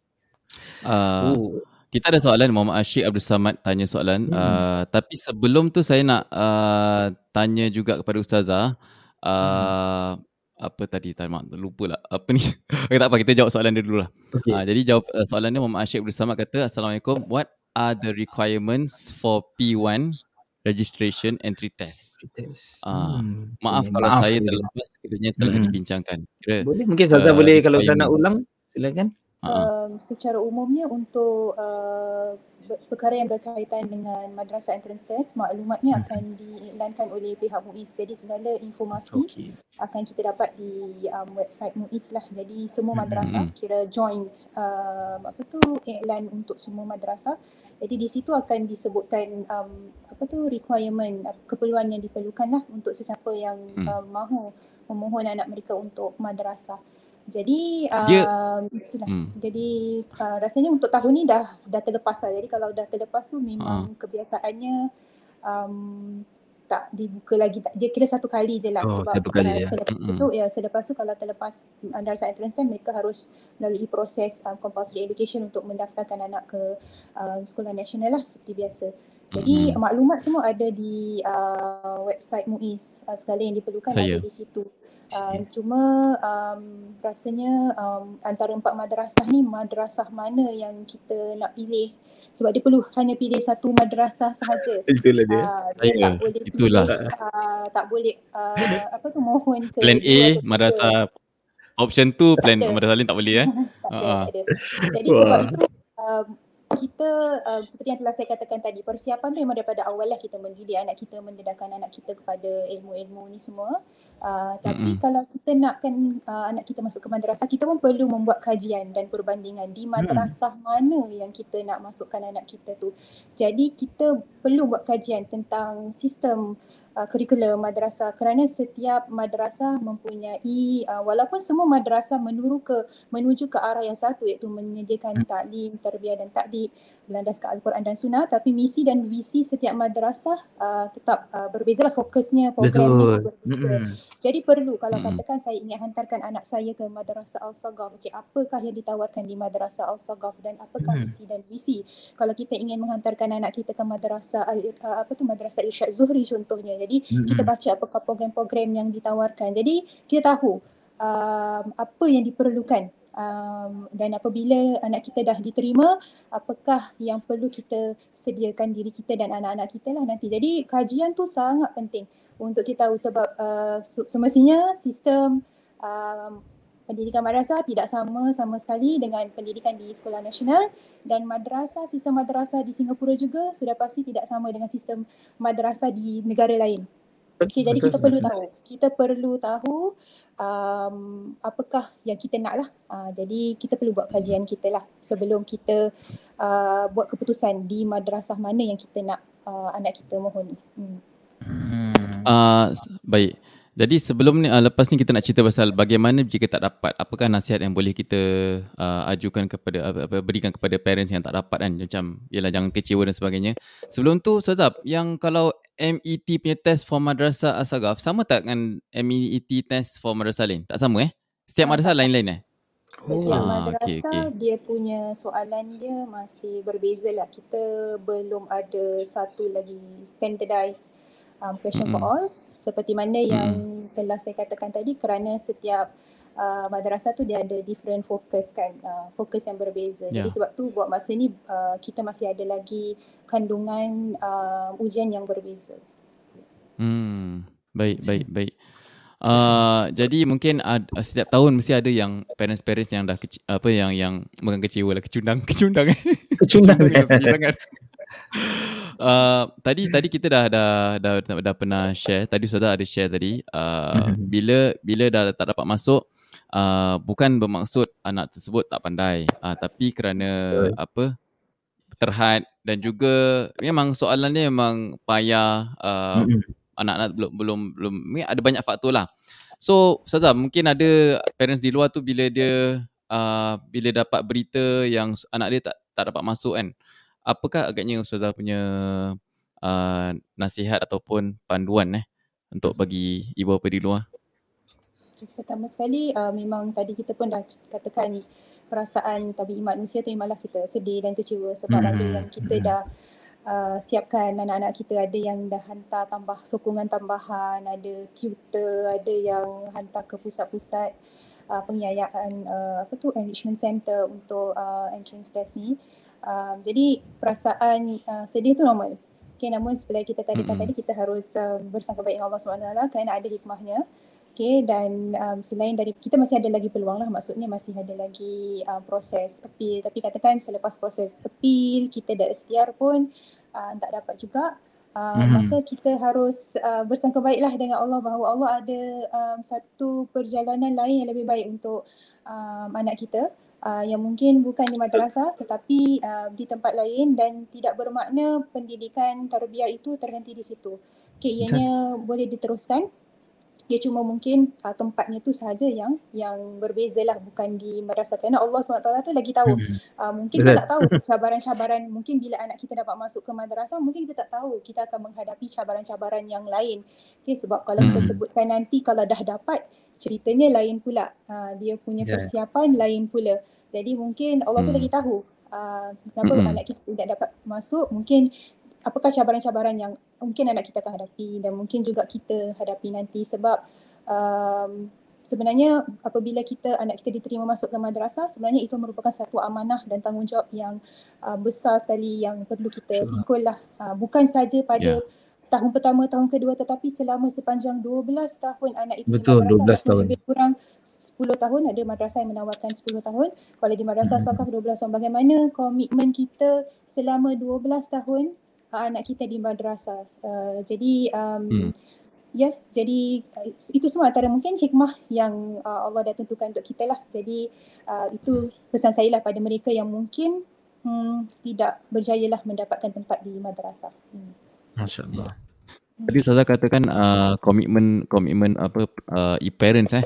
Uh, Oh. Kita ada soalan, Muhammad Ashik Abdul Samad tanya soalan. Hmm. Uh, tapi sebelum tu saya nak uh, tanya juga kepada Ustazah. Uh, Hmm. Apa tadi? Tak mak lupa lah. Apa ni? Okay, tak apa, kita jawab soalan dia dulu lah. Okay. Uh, jadi jawab uh, soalan dia Muhammad Ashik Abdul Samad kata, Assalamualaikum. What are the requirements for P one registration entry test? Uh, Hmm. Maaf Okay, kalau maaf saya boleh. terlepas, sekiranya telah Mm-mm. dibincangkan. Kira Boleh mungkin Ustazah uh, boleh kalau saya nak requirement. ulang silakan. Uh, Um, secara umumnya untuk uh, ber- perkara yang berkaitan dengan madrasah entrance test, maklumatnya Hmm. akan diiklankan oleh pihak MUIS. Jadi segala informasi Okey. akan kita dapat di um, website MUIS lah. Jadi semua Hmm. madrasah Mm-mm. kira joint um, apa tu iklan untuk semua madrasah. Jadi di situ akan disebutkan um, apa tu requirement, uh, keperluan yang diperlukan lah untuk sesiapa yang Hmm. uh, mahu memohon anak mereka untuk madrasah. Jadi Dia um, itulah. hmm. Jadi uh, rasanya untuk tahun ni dah dah terlepas lah. Jadi kalau dah terlepas tu Ha. memang kebiasaannya um, tak dibuka lagi. Tak, dia kira satu kali je lah Oh, sebab satu kali uh, ya. selepas Mm-mm. itu ya selepas tu kalau terlepas madrasah entrance time mereka harus melalui proses um, compulsory education untuk mendaftarkan anak ke um, sekolah nasional lah seperti biasa. Jadi Mm-mm. maklumat semua ada di uh, website MUIS, uh, segala yang diperlukan ada Saya. di situ. Uh, cuma um, rasanya um, antara empat madrasah ni madrasah mana yang kita nak pilih, sebab dia perlu hanya pilih satu madrasah sahaja. Itulah dia. Uh, dia Saya. tak boleh Itulah. pilih uh, tak boleh uh, apa tu mohon ke Plan dua A, atau tiga. madrasah option tu, Tak plan ada. madrasah lain tak boleh eh. Tak ada, Ha. tak ada. Jadi sebab Wah. itu um, kita um, seperti yang telah saya katakan tadi, persiapan tu memang daripada awal lah kita mendidik anak kita, mendedahkan anak kita kepada ilmu-ilmu ni semua. Uh, tapi Mm-mm. kalau kita nakkan uh, anak kita masuk ke madrasah, kita pun perlu membuat kajian dan perbandingan di madrasah mana yang kita nak masukkan anak kita tu. Jadi kita perlu buat kajian tentang sistem uh, kurikulum madrasah, kerana setiap madrasah mempunyai uh, walaupun semua madrasah menuru ke menuju ke arah yang satu, iaitu menyediakan taklim, tarbiyah dan takdib berlandaskan Al-Quran dan Sunnah, tapi misi dan visi setiap madrasah uh, tetap uh, berbeza lah, fokusnya, programnya Betul. berbeza. Mm-mm. Jadi perlu kalau Mm-mm. katakan saya ingin hantarkan anak saya ke madrasah Al-Saghaf, okey, apakah yang ditawarkan di madrasah Al-Saghaf dan apakah Hmm. misi dan visi. Kalau kita ingin menghantarkan anak kita ke madrasah al, uh, apa tu madrasah Irsyad Zuhri contohnya, jadi kita Mm-mm. baca apakah program-program yang ditawarkan. Jadi kita tahu um, apa yang diperlukan. Um, dan apabila anak kita dah diterima, apakah yang perlu kita sediakan diri kita dan anak-anak kita lah nanti. Jadi kajian tu sangat penting untuk kita tahu, sebab uh, semestinya sistem um, pendidikan madrasah tidak sama sama sekali dengan pendidikan di sekolah nasional, dan madrasah, sistem madrasah di Singapura juga sudah pasti tidak sama dengan sistem madrasah di negara lain. Okay, jadi kita perlu tahu. Kita perlu tahu um, apakah yang kita nak lah. Uh, jadi kita perlu buat kajian kita lah sebelum kita uh, buat keputusan di madrasah mana yang kita nak uh, anak kita mohon ni. Hmm. Uh, baik. Jadi sebelum ni, uh, lepas ni kita nak cerita pasal bagaimana jika tak dapat, apakah nasihat yang boleh kita uh, ajukan kepada, apa, apa, berikan kepada parents yang tak dapat kan, macam yalah jangan kecewa dan sebagainya. Sebelum tu Ustazab, yang kalau M E T punya test for madrasah Al-Saghaf sama tak dengan M E T test for madrasah lain? Tak sama eh? Setiap Ah, madrasah tak, lain-lain eh? Setiap Ah, madrasah okey, okey. dia punya soalan dia masih berbeza lah. Kita belum ada satu lagi standardized um, question for Mm-mm. all, seperti mana yang Mm-mm. telah saya katakan tadi, kerana setiap uh, madrasah tu dia ada different focus kan, uh, fokus yang berbeza. Jadi Ya. sebab tu buat masa ni uh, kita masih ada lagi kandungan uh, ujian yang berbeza. Hmm, baik, baik, baik. Uh, jadi mungkin ad, setiap tahun mesti ada yang parents-parents yang dah keci, apa yang yang bukan kecewa lah, kecundang, kecundang eh. Kecundang. yang sedih sangat. Uh, tadi tadi kita dah dah dah dah, dah pernah share. Tadi Ustazah ada share tadi. Uh, bila bila dah tak dapat masuk, uh, bukan bermaksud anak tersebut tak pandai, uh, tapi kerana apa terhad, dan juga memang soalannya memang payah. Uh, anak-anak belum belum belum ada banyak faktor lah. So Ustazah, mungkin ada parents di luar tu bila dia uh, bila dapat berita yang anak dia tak tak dapat masuk kan, apakah agaknya Ustazah punya uh, nasihat ataupun panduan eh untuk bagi ibu bapa di luar? Okay, pertama sekali uh, memang tadi kita pun dah katakan perasaan tabi'i manusia tu memanglah kita sedih dan kecewa, sebab Mm-hmm. ada yang kita dah uh, siapkan anak-anak kita, ada yang dah hantar tambah sokongan tambahan, ada tutor, ada yang hantar ke pusat-pusat uh, pengiayaan uh, apa tu enrichment center untuk uh, entrance test ni. Uh, jadi perasaan uh, sedih tu normal. Okay, namun seperti kita tadi kata tadi, kita harus uh, bersangka baik dengan Allah subhanahu wa taala kerana ada hikmahnya. Okay, dan um, selain dari, kita masih ada lagi peluang lah, maksudnya masih ada lagi uh, proses appeal. Tapi katakan selepas proses appeal kita dah ikhtiar pun uh, tak dapat juga, uh, mm-hmm. maka kita harus uh, bersangka baiklah dengan Allah bahawa Allah ada um, satu perjalanan lain yang lebih baik untuk um, anak kita. uh, yang mungkin bukan di madrasah tetapi uh, di tempat lain, dan tidak bermakna pendidikan tarbiyah itu terhenti di situ. Okay, ianya boleh diteruskan. Dia cuma mungkin uh, tempatnya tu sahaja yang yang berbeza lah, bukan di madrasah, kerana Allah subhanahu wa taala tu lagi tahu. Uh, mungkin kita tak tahu cabaran-cabaran, mungkin bila anak kita dapat masuk ke madrasah, mungkin kita tak tahu kita akan menghadapi cabaran-cabaran yang lain. Okay, sebab kalau kita sebutkan nanti, kalau dah dapat, ceritanya lain pula. Uh, dia punya Yeah. persiapan lain pula. Jadi mungkin Allah tu lagi tahu uh, kenapa Mm-mm. anak kita tidak dapat masuk, mungkin apakah cabaran-cabaran yang mungkin anak kita akan hadapi dan mungkin juga kita hadapi nanti. Sebab um, sebenarnya apabila kita anak kita diterima masuk ke madrasah, sebenarnya itu merupakan satu amanah dan tanggungjawab yang uh, besar sekali yang perlu kita Sure. pikul lah. Uh, bukan saja pada Ya. tahun pertama, tahun kedua, tetapi selama sepanjang dua belas tahun anak itu Betul, di dua madrasah, belas ataupun tahun. lebih kurang sepuluh tahun. Ada madrasah yang menawarkan sepuluh tahun. Kalau di madrasah Hmm. Sakaf dua belas tahun. Bagaimana komitmen kita selama dua belas tahun uh, anak kita di madrasah. Uh, jadi um, Hmm. ya, jadi uh, itu semua antara mungkin hikmah yang uh, Allah dah tentukan untuk kita lah. Jadi uh, itu pesan saya lah pada mereka yang mungkin hmm, tidak berjaya lah mendapatkan tempat di madrasah. Hmm. Masya Allah. Tadi Ustazah katakan uh, komitmen komitmen apa uh, e-parents eh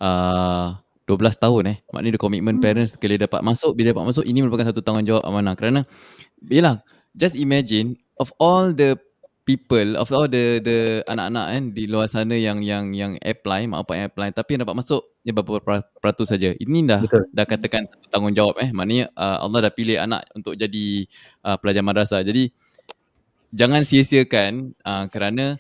uh, dua belas tahun eh. Maknanya the komitmen Hmm. parents bila dapat masuk, bila dapat masuk ini merupakan satu tanggungjawab amanah. Kerana yalah, just imagine of all the people, of all the the anak-anak kan di luar sana yang yang yang apply, mak bapak yang apply, tapi yang dapat masuk ya berapa per- peratus saja. Ini dah Betul. dah katakan satu tanggungjawab eh. Maknanya uh, Allah dah pilih anak untuk jadi uh, pelajar madrasah. Jadi jangan sia-siakan uh, kerana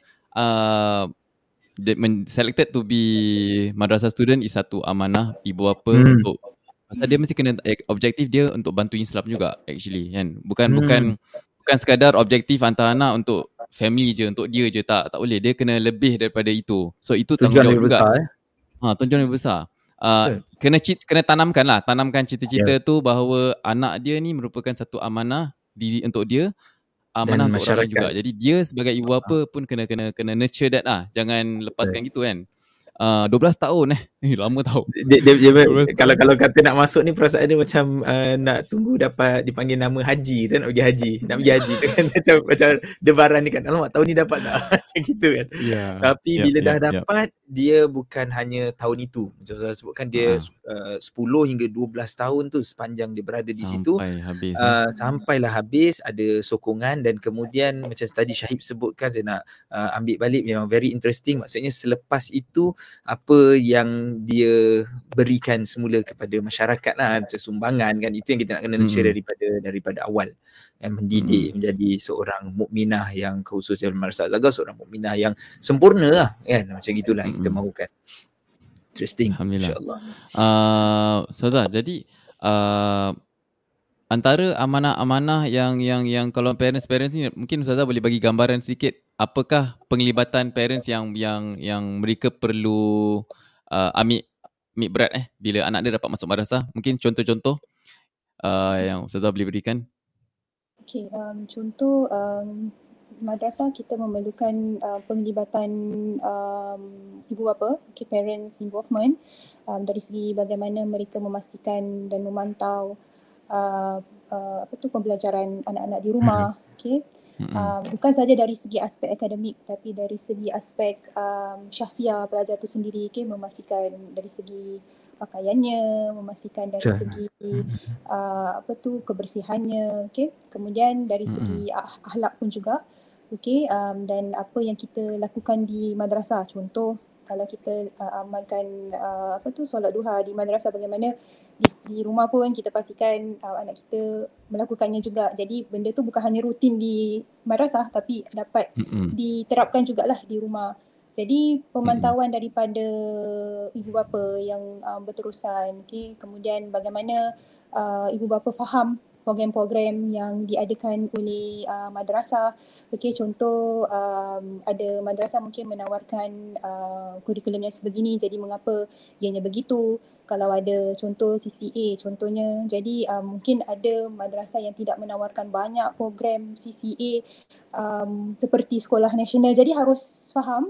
uh, the, men, selected to be madrasah student is satu amanah ibu bapa Hmm. untuk, pasal dia mesti kena eh, objektif dia untuk bantu Islam juga actually kan. Bukan Hmm. bukan bukan sekadar objektif hantar anak untuk family je, untuk dia je, tak tak boleh. Dia kena lebih daripada itu. So itu Tujuan tanggungjawab lebih juga. besar eh. Ha, tujuan lebih besar. Uh, Betul. kena cit, kena tanamkan lah, tanamkan cita-cita Ya. tu bahawa anak dia ni merupakan satu amanah diri untuk dia, Dan amanah untuk orang lain juga. masyarakat. Jadi dia sebagai ibu bapa pun kena kena kena nurture that lah. Jangan lepaskan gitu kan. Uh, dua belas tahun eh. Eh lama tau. Dia, dia, dia, dua belas kalau tahun. kalau kata nak masuk ni perasaan dia macam uh, nak tunggu dapat dipanggil nama haji tu, nak pergi haji, nak pergi haji tu kan. macam macam debaran ni kan. Alamak, tahun ni dapat tak? Macam gitu kan. Yeah. Tapi Yep, bila yep, dah yep. dapat, dia bukan hanya tahun itu. Macam saya sebutkan, dia uh, sepuluh hingga dua belas tahun tu sepanjang dia berada di situ. Sampai habis eh. Uh, sampailah habis, ada sokongan, dan kemudian macam tadi Syahib sebutkan, saya nak uh, ambil balik, memang very interesting. Maksudnya selepas itu apa yang dia berikan semula kepada masyarakat lah, macam sumbangan kan, itu yang kita nak kena nurture Mm-mm. daripada daripada awal, yang mendidik Mm-mm. menjadi seorang mukminah yang khususnya madrasah Al-Azhar, seorang mukminah yang sempurna lah kan, macam gitulah yang kita Mm-mm. mahukan. Interesting. Alhamdulillah. InsyaAllah. Uh, Ustazah, jadi uh, antara amanah-amanah yang yang yang kalau parents-parents ni, mungkin Ustazah boleh bagi gambaran sedikit apakah penglibatan parents yang yang yang mereka perlu uh, ambil ambil berat eh bila anak dia dapat masuk madrasah. Mungkin contoh-contoh uh, yang Ustazah boleh berikan. Okey, um, contoh um, madrasah kita memerlukan uh, penglibatan um, ibu bapa, okay, parents involvement um, dari segi bagaimana mereka memastikan dan memantau uh, uh, apa tu pembelajaran anak-anak di rumah, okey. Uh, bukan saja dari segi aspek akademik, tapi dari segi aspek um, syahsiah pelajar itu sendiri, okay, memastikan dari segi pakaiannya, memastikan dari Sure. segi uh, apa tu kebersihannya, okay. Kemudian dari segi ah, akhlak pun juga, okay. Um, dan apa yang kita lakukan di madrasah, contoh kalau kita uh, amalkan uh, apa tu solat duha di madrasah, bagaimana di, di rumah pun kita pastikan uh, anak kita melakukannya juga. Jadi benda tu bukan hanya rutin di madrasah, tapi dapat Mm-mm. diterapkan jugalah di rumah. Jadi pemantauan Mm-mm. daripada ibu bapa yang uh, berterusan, okay. Kemudian bagaimana uh, ibu bapa faham program-program yang diadakan oleh uh, madrasah. Okey, contoh um, ada madrasah mungkin menawarkan uh, kurikulum yang sebegini, jadi mengapa ianya begitu. Kalau ada contoh C C A contohnya, jadi uh, mungkin ada madrasah yang tidak menawarkan banyak program C C A um, seperti sekolah nasional. Jadi harus faham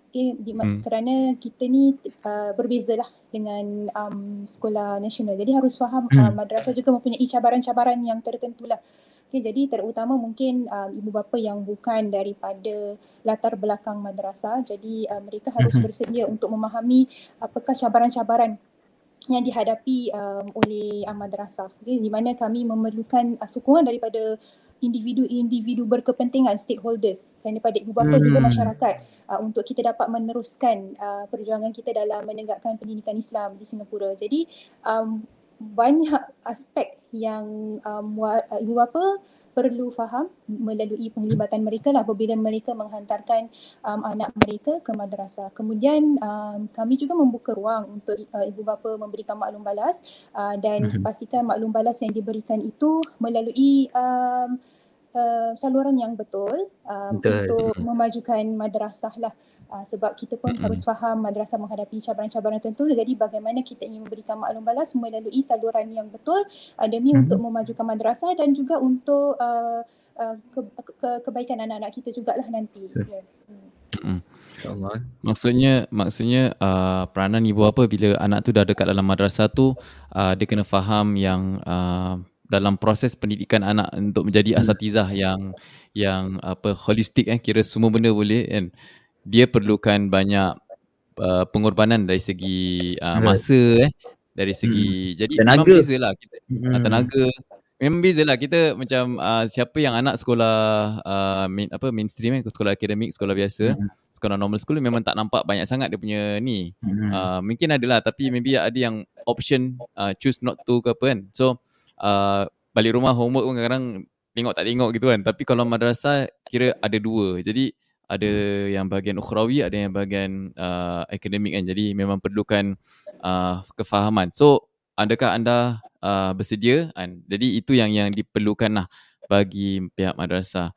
Okay, di, Hmm. kerana kita ni uh, berbezalah dengan um, sekolah nasional. Jadi harus faham uh, Hmm. madrasah juga mempunyai cabaran-cabaran yang tertentu lah. Okay, jadi terutama mungkin uh, ibu bapa yang bukan daripada latar belakang madrasah, jadi uh, mereka harus Mhm. bersedia untuk memahami apakah cabaran-cabaran yang dihadapi um, oleh uh, madrasah. Okay, di mana kami memerlukan uh, sokongan daripada individu-individu berkepentingan, stakeholders, selain daripada ibu bapa juga Hmm. masyarakat, uh, untuk kita dapat meneruskan uh, perjuangan kita dalam menegakkan pendidikan Islam di Singapura. Jadi um, banyak aspek yang um, wa- uh, ibu bapa perlu faham melalui penglibatan mereka lah apabila mereka menghantarkan um, anak mereka ke madrasah. Kemudian um, kami juga membuka ruang untuk uh, ibu bapa memberikan maklum balas uh, dan Mhm. pastikan maklum balas yang diberikan itu melalui um, uh, saluran yang betul um, Betul. untuk memajukan madrasah lah. Uh, sebab kita pun Mm-mm. harus faham madrasah menghadapi cabaran-cabaran tertentu, jadi bagaimana kita ingin memberikan maklum balas melalui saluran yang betul uh, demi Mhm. untuk memajukan madrasah dan juga untuk uh, uh, ke, ke, kebaikan anak-anak kita jugalah nanti. Ya. Hmm. Mm-mm. InsyaAllah. Maksudnya maksudnya uh, peranan ibu bapa bila anak tu dah dekat dalam madrasah tu, uh, dia kena faham yang uh, dalam proses pendidikan anak untuk menjadi Hmm. asatizah yang yang apa holistik, eh kira semua benda boleh kan. Dia perlukan banyak uh, pengorbanan dari segi uh, Betul. masa, eh dari Hmm. segi, jadi Tenaga. memang bezalah kita uh, Hmm. tenaga. Memang bezalah kita macam uh, siapa yang anak sekolah uh, main, apa mainstream, eh sekolah akademik, sekolah biasa, Hmm. sekolah normal school memang tak nampak banyak sangat dia punya ni. Hmm. Uh, mungkin adalah, tapi maybe ada yang option uh, choose not to ke apa kan. So uh, balik rumah homework pun kadang-kadang tengok tak tengok gitu kan. Tapi kalau madrasah kira ada dua. Jadi ada yang bahagian ukhrawi, ada yang bahagian uh, akademik kan. Jadi memang perlukan uh, kefahaman. So adakah anda uh, bersedia kan? Jadi itu yang yang diperlukan lah bagi pihak madrasah.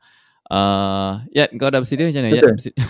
Uh, Yat, kau dah bersedia macam mana? Yat, Betul. bersedia?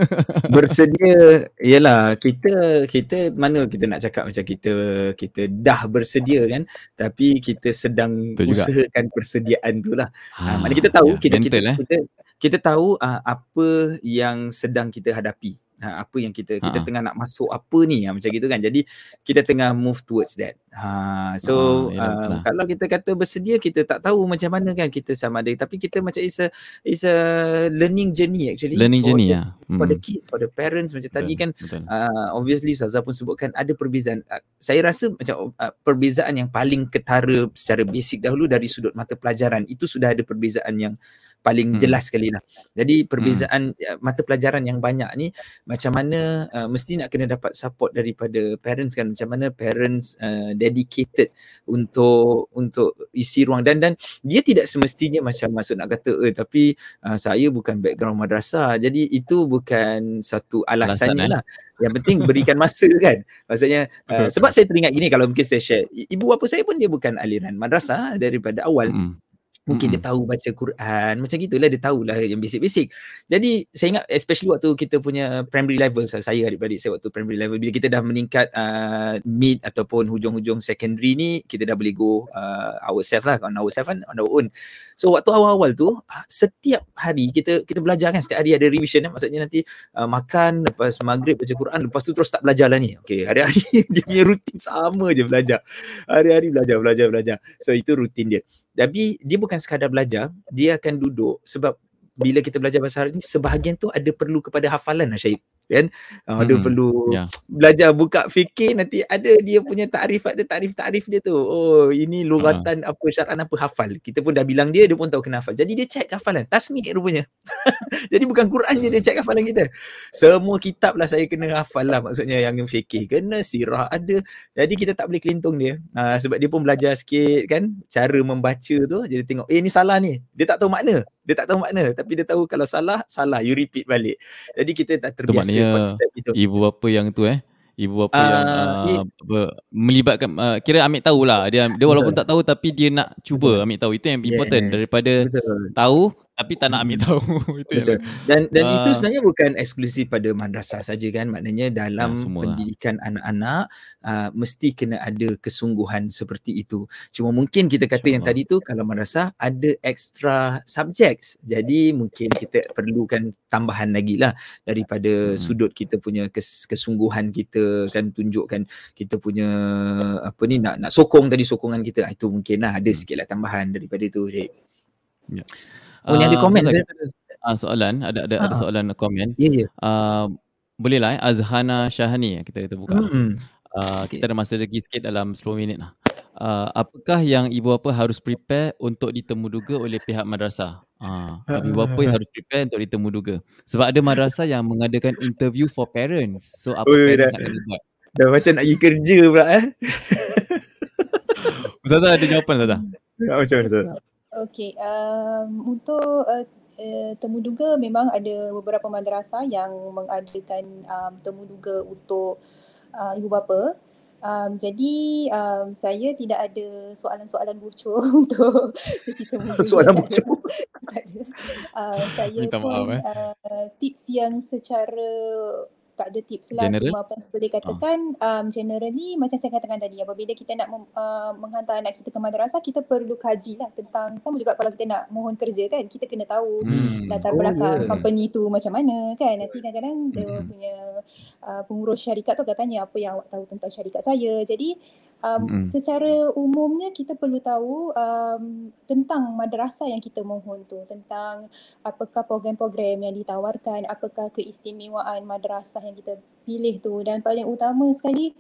Bersedia, ialah kita kita mana kita nak cakap macam kita kita dah bersedia kan, tapi kita sedang Betul juga. usahakan persediaan tu lah. Ha, Ah, maknanya kita tahu ya, kita kita mental eh. kita kita tahu uh, apa yang sedang kita hadapi. Ha, apa yang kita kita Ha-ha. tengah nak masuk apa ni, ha, macam gitu kan. Jadi kita tengah move towards that. Ha, so Ha, yalah, betul um, lah. kalau kita kata bersedia, kita tak tahu macam mana kan kita sama ada, tapi kita macam is a is a learning journey actually Learning for journey the, lah. for the Hmm. kids, for the parents. Macam tadi Betul, kan betul. uh, obviously Ustazah pun sebutkan ada perbezaan. Uh, saya rasa macam uh, perbezaan yang paling ketara secara basic dahulu dari sudut mata pelajaran, itu sudah ada perbezaan yang paling Hmm. jelas sekali lah. Jadi Hmm. perbezaan uh, mata pelajaran yang banyak ni macam mana uh, mesti nak kena dapat support daripada parents kan. Macam mana parents uh, dedicated untuk untuk isi ruang, dan dan dia tidak semestinya macam maksud nak kata eh tapi uh, saya bukan background madrasah, jadi itu bukan satu alasannya Alasan, eh? lah. Yang penting berikan masa kan. Maksudnya uh, sebab saya teringat gini, kalau mungkin saya share, ibu bapa saya pun dia bukan aliran madrasah daripada awal. Mm-mm. Mungkin Mm-mm. dia tahu baca Quran, macam gitulah, dia tahulah yang basic-basic. Jadi saya ingat especially waktu kita punya primary level, saya adik-adik saya waktu primary level, bila kita dah meningkat uh, mid ataupun hujung-hujung secondary ni, kita dah boleh go uh, ourselves lah, on ourselves kan, on our own. So waktu awal-awal tu, setiap hari kita kita belajar kan, setiap hari ada revision kan, maksudnya nanti uh, makan, lepas maghrib baca Quran, lepas tu terus start belajar lah ni. Okay, hari-hari dia punya rutin sama je belajar. Hari-hari belajar, belajar, belajar. So itu rutin dia. Tapi dia bukan sekadar belajar, dia akan duduk, sebab bila kita belajar bahasa Arab ni, sebahagian tu ada perlu kepada hafalan lah Syahid, kan? Uh, ada Mm-mm. perlu Ya. belajar buka fikir, nanti ada dia punya takrifat dia, takrif-takrif dia tu. Oh, ini Ha. lugatan apa, syar'an apa, hafal. Kita pun dah bilang dia, dia pun tahu kena hafal. Jadi dia check hafalan, tasmik rupanya. Jadi bukan Quran je dia check hafalan kita. Semua kitab lah saya kena hafal lah, maksudnya yang fikir kena, sirah ada. Jadi kita tak boleh kelintung dia. Uh, sebab dia pun belajar sikit kan, cara membaca tu. Jadi tengok, eh ni salah ni. Dia tak tahu makna. Dia tak tahu makna. Tapi dia tahu kalau salah, salah. You repeat balik. Jadi kita tak Itu terbiasa maknanya konsep itu. ibu bapa yang tu eh. Ibu bapa yang Uh, uh, apa, melibatkan, uh, kira ambil tahulah. Dia dia walaupun betul. tak tahu tapi dia nak cuba Betul. ambil tahu. Itu yang important Yes. daripada Betul. tahu tapi tak nak ambil tahu. Itu yang Betul. Dan dan Ah. itu sebenarnya bukan eksklusif pada madrasah saja kan. Maknanya dalam Ya, semua lah. pendidikan anak-anak uh, mesti kena ada kesungguhan seperti itu. Cuma mungkin kita kata yang InsyaAllah. tadi tu kalau madrasah ada extra subjects. Jadi mungkin kita perlukan tambahan lagi lah daripada Mm-mm. sudut kita punya kes, kesungguhan kita kan, tunjukkan kita punya apa ni, nak nak sokong tadi sokongan kita. Ah, itu mungkin lah ada Hmm. sikit lah tambahan daripada itu. Syed. Ya. Oh, ni ada Ah, komen Ustazah, ke? kita ada ah, soalan, ada ada ada Ha. soalan komen. Ya, ya. Ah, boleh lah eh, Azhana Syahani kita kita buka lah. Hmm. Ah, Okey. kita ada masa lagi sikit dalam sepuluh minit lah. Ah, apakah yang ibu bapa harus prepare untuk ditemuduga oleh pihak madrasah? Ah, ibu bapa yang harus prepare untuk ditemuduga. Sebab ada madrasah yang mengadakan interview for parents. So apa Oi, parents dah, nak kena buat? dah macam nak pergi kerja pula eh. Ustazah ada jawapan Ustazah? Macam mana Ustazah? Okey, um, untuk uh, uh, temuduga memang ada beberapa madrasah yang mengadakan um, temuduga untuk uh, ibu bapa. Um, jadi um, saya tidak ada soalan-soalan bocor untuk sesi temuduga. Soalan tak ada. bocor. Tak ada. Uh, saya Minta pun maaf eh. uh, tips yang secara tak ada tips lah. General? Cuma apa yang saya boleh katakan um, generally macam saya katakan tadi, apabila kita nak mem, uh, menghantar anak kita ke madrasah, kita perlu kaji lah tentang, sama juga kalau kita nak mohon kerja kan, kita kena tahu Hmm. latar Oh, belakang ya. company tu macam mana kan. Nanti kadang-kadang dia Hmm. punya uh, pengurus syarikat tu akan tanya apa yang awak tahu tentang syarikat saya. Jadi um, Hmm. secara umumnya kita perlu tahu um, tentang madrasah yang kita mohon tu, tentang apakah program-program yang ditawarkan, apakah keistimewaan madrasah yang kita pilih tu, dan paling utama sekali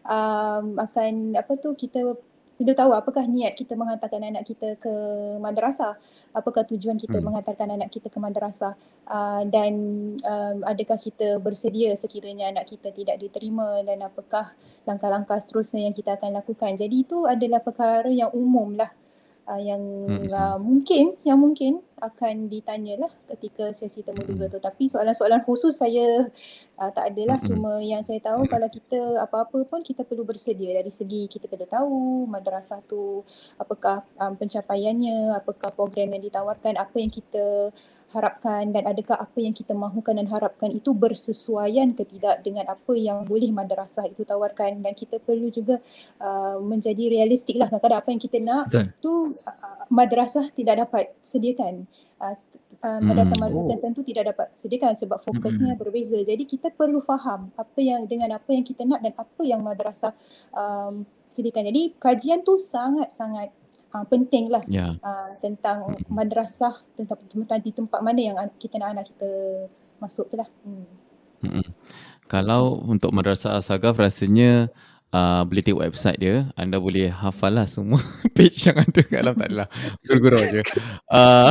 um, akan apa tu, kita perlu tahu apakah niat kita menghantarkan anak kita ke madrasah, apakah tujuan kita Hmm. menghantarkan anak kita ke madrasah, uh, dan um, adakah kita bersedia sekiranya anak kita tidak diterima, dan apakah langkah-langkah seterusnya yang kita akan lakukan. Jadi itu adalah perkara yang umum lah. Uh, yang Hmm. uh, mungkin yang mungkin akan ditanyalah ketika sesi temuduga tu. Tapi soalan-soalan khusus saya uh, tak adalah. Hmm. Cuma yang saya tahu kalau kita apa-apa pun kita perlu bersedia. Dari segi kita kena tahu madrasah tu apakah um, pencapaiannya, apakah program yang ditawarkan, apa yang kita harapkan, dan adakah apa yang kita mahukan dan harapkan itu bersesuaian ke tidak dengan apa yang boleh madrasah itu tawarkan. Dan kita perlu juga uh, menjadi realistik lah. Kadang-kadang apa yang kita nak Betul. tu uh, madrasah tidak dapat sediakan. Uh, uh, Hmm. madrasah-madrasah Oh. tertentu tidak dapat sediakan sebab fokusnya Mm-mm. berbeza. Jadi kita perlu faham apa yang dengan apa yang kita nak dan apa yang madrasah um, sediakan. Jadi kajian tu sangat-sangat uh, penting lah. Ya. Uh, tentang Mm-mm. madrasah, tentang, tentang di tempat mana yang kita nak anak kita masuk tu lah. Hmm. Mm-mm. Kalau untuk Madrasah Al-Saghaf rasanya uh, boleh tengok website dia. Anda boleh hafal lah semua page yang ada kat dalam. Tak adalah, gurau-gurau je. Uh,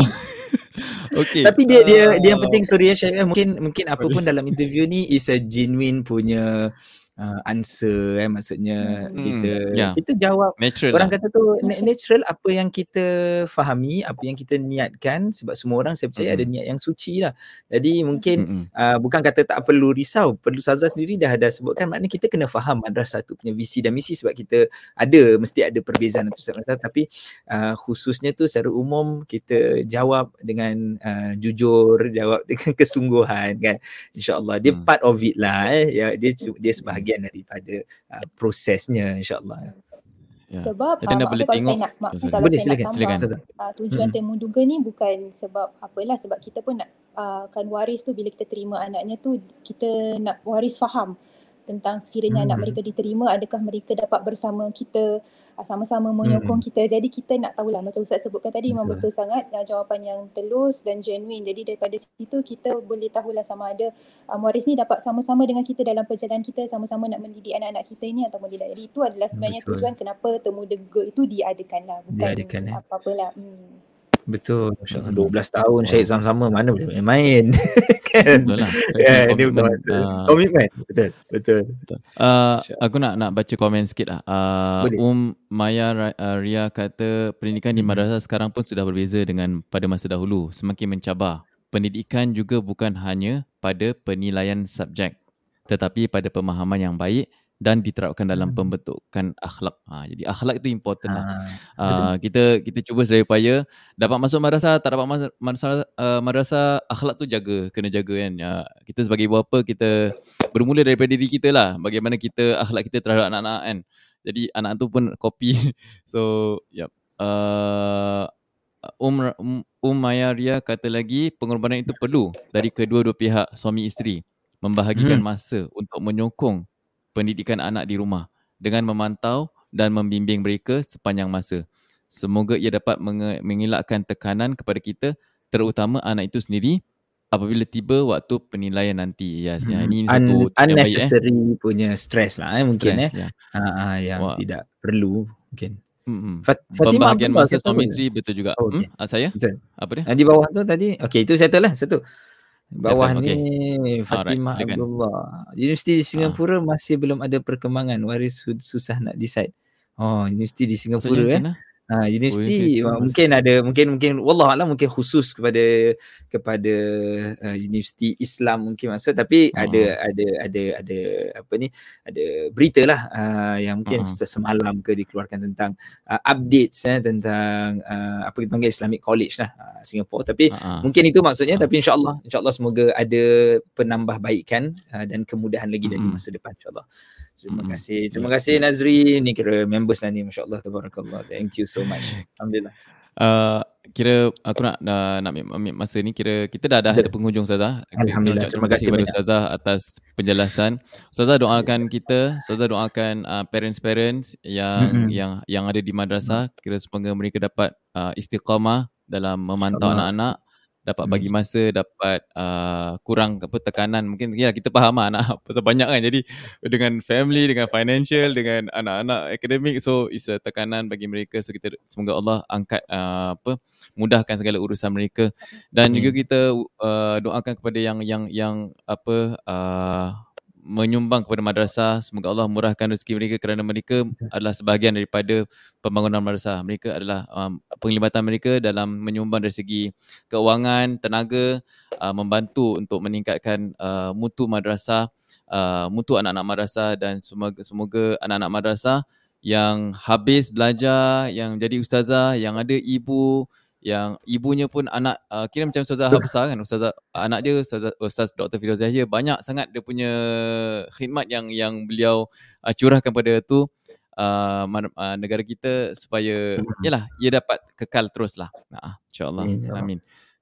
okay. Tapi dia dia dia yang Uh, penting, sorry ya Syed, mungkin mungkin apa pun dalam interview ni is a genuine punya uh, answer eh, maksudnya Hmm. kita Hmm, ya. kita jawab. natural Orang lah. kata tu na- natural, apa yang kita fahami, apa yang kita niatkan, sebab semua orang saya percaya ada Mm-mm. niat yang suci lah. Jadi mungkin Mm-mm. uh, bukan kata tak perlu risau, perlu Ustazah sendiri dah ada sebutkan, maknanya kita kena faham madrasah tu punya visi dan misi, sebab kita ada, mesti ada perbezaan antara setiap madrasah, tapi uh, khususnya tu secara umum kita jawab dengan uh, jujur, jawab dengan kesungguhan kan. InsyaAllah dia Hmm. part of it lah eh. Ya, dia dia sebahagian daripada uh, prosesnya insyaAllah. Ya. Sebab Jadi uh, anda mak boleh tu kalau tengok. saya nak mak Oh, tu sorry. kalau Boleh, saya nak silakan, Silakan. tambah Ustazah. uh, tujuan Mm-mm. temuduga ni bukan sebab apalah, sebab kita pun nak uh, kan waris tu, bila kita terima anaknya tu kita nak waris faham tentang sekiranya anak Hmm. mereka diterima, adakah mereka dapat bersama kita, uh, sama-sama menyokong Hmm. kita. Jadi kita nak tahulah, macam Ustaz sebutkan tadi, memang Betul. betul sangat, uh, jawapan yang telus dan genuine. Jadi daripada situ kita boleh tahulah sama ada um, waris ni dapat sama-sama dengan kita dalam perjalanan kita, sama-sama nak mendidik anak-anak kita ini ataupun tidak. Jadi itu adalah sebenarnya Betul. tujuan kenapa temuduga itu diadakan lah, bukan Diadakan eh. apa-apalah. Hmm. Betul. Masya-Allah Mm-mm. dua belas tahun Wow. Syed sama-sama, mana boleh main-main. Kan? Betul lah. Ya, Kena dia bukan komitmen. masa. Uh, Komitmen. Betul. Betul. betul. Uh, Insya- aku nak nak baca komen sikit lah. Uh, Boleh. Um Maya Ra- uh, Ria kata pendidikan di Mm-mm. madrasah sekarang pun sudah berbeza dengan pada masa dahulu. Semakin mencabar. Pendidikan juga bukan hanya pada penilaian subjek, tetapi pada pemahaman yang baik dan diterapkan dalam Hmm. pembentukan akhlak. Ha, jadi akhlak itu important lah. Ah, betul. Uh, kita kita cuba sedaya upaya dapat masuk madrasah, tak dapat masuk madrasah, uh, madrasah akhlak tu jaga, kena jaga kan. Uh, kita sebagai ibu bapa, kita bermula daripada diri kita lah, bagaimana kita akhlak kita terhadap anak-anak kan. Jadi anak tu pun copy. So, yep. Uh, Um, um, um Maya Ria kata lagi, pengorbanan itu perlu dari kedua-dua pihak suami isteri, membahagikan Hmm. masa untuk menyokong pendidikan anak di rumah dengan memantau dan membimbing mereka sepanjang masa. Semoga ia dapat menge- mengelakkan tekanan kepada kita, terutama anak itu sendiri apabila tiba waktu penilaian nanti. Yes, ya, Hmm. ini Un- satu tip yang baik eh. unnecessary punya stress lah eh, mungkin Stress, eh. ya. Ha, ha, yang Wah. tidak perlu mungkin. Mm-mm. Fat- Fatimah Pembahagian Abdullah masa kata suami apa? isteri betul juga. Oh, Hmm? okey. Ah, saya? Betul. Apa dia? Ah, di bawah tu tadi. Okey, itu settle lah satu. Bawah Settle, ni okey. Alright, Fatimah silakan. Abdullah. Universiti di Ah. Singapura masih belum ada perkembangan, waris su- susah nak decide. Oh, universiti di Maksudnya Singapura macam eh. mana? Ha, Oh, universiti universiti wah, masih. mungkin ada mungkin mungkin wallahualam mungkin khusus kepada kepada uh, universiti Islam mungkin maksud, tapi Uh-uh. ada ada ada ada apa ni, ada berita lah uh, yang mungkin Uh-uh. semalam ke dikeluarkan tentang uh, updates eh, tentang uh, apa kita panggil Islamic College lah uh, Singapura, tapi Uh-uh. mungkin itu maksudnya. Uh-uh. Tapi insyaallah insyaallah semoga ada penambahbaikan uh, dan kemudahan lagi dari Mm-mm. masa depan insyaallah. Terima Mm-mm. kasih. Terima Ya, kasih ya. Nazri. Ni kira members lah ni, masya-Allah, tabarakallah. Thank you so much. Alhamdulillah. Uh, kira aku nak uh, nak ambil, ambil masa ni, kira kita dah dah Betul. ada penghujung Ustazah. Kita Alhamdulillah. ucap Terima terima kasih kasih kepada banyak. Ustazah atas penjelasan. Ustazah doakan kita, Ustazah doakan uh, parents-parents yang Mm-mm. yang yang ada di madrasah, kira semoga mereka dapat uh, istiqamah dalam memantau InsyaAllah. anak-anak, dapat Amin. bagi masa, dapat uh, kurang apa tekanan. Mungkin ya, kita faham lah anak pasal banyak kan, jadi dengan family, dengan financial, dengan anak-anak akademik, so it's a tekanan bagi mereka. So kita semoga Allah angkat uh, apa mudahkan segala urusan mereka, dan Amin. juga kita uh, doakan kepada yang yang yang apa uh, menyumbang kepada madrasah, semoga Allah murahkan rezeki mereka, kerana mereka adalah sebahagian daripada pembangunan madrasah. Mereka adalah um, penglibatan mereka dalam menyumbang dari segi keuangan, tenaga, uh, membantu untuk meningkatkan uh, mutu madrasah, uh, mutu anak-anak madrasah, dan semoga, semoga anak-anak madrasah yang habis belajar, yang jadi ustazah, yang ada ibu, yang ibunya pun anak, uh, kira macam Ustazah Hafsah kan, Ustazah, anak dia Ustazah, Ustaz Doktor Firdaus Yahya, banyak sangat dia punya khidmat yang yang beliau uh, curahkan pada tu uh, uh, negara kita, supaya yalah ia dapat kekal teruslah. Nah, insya-Allah. Amin.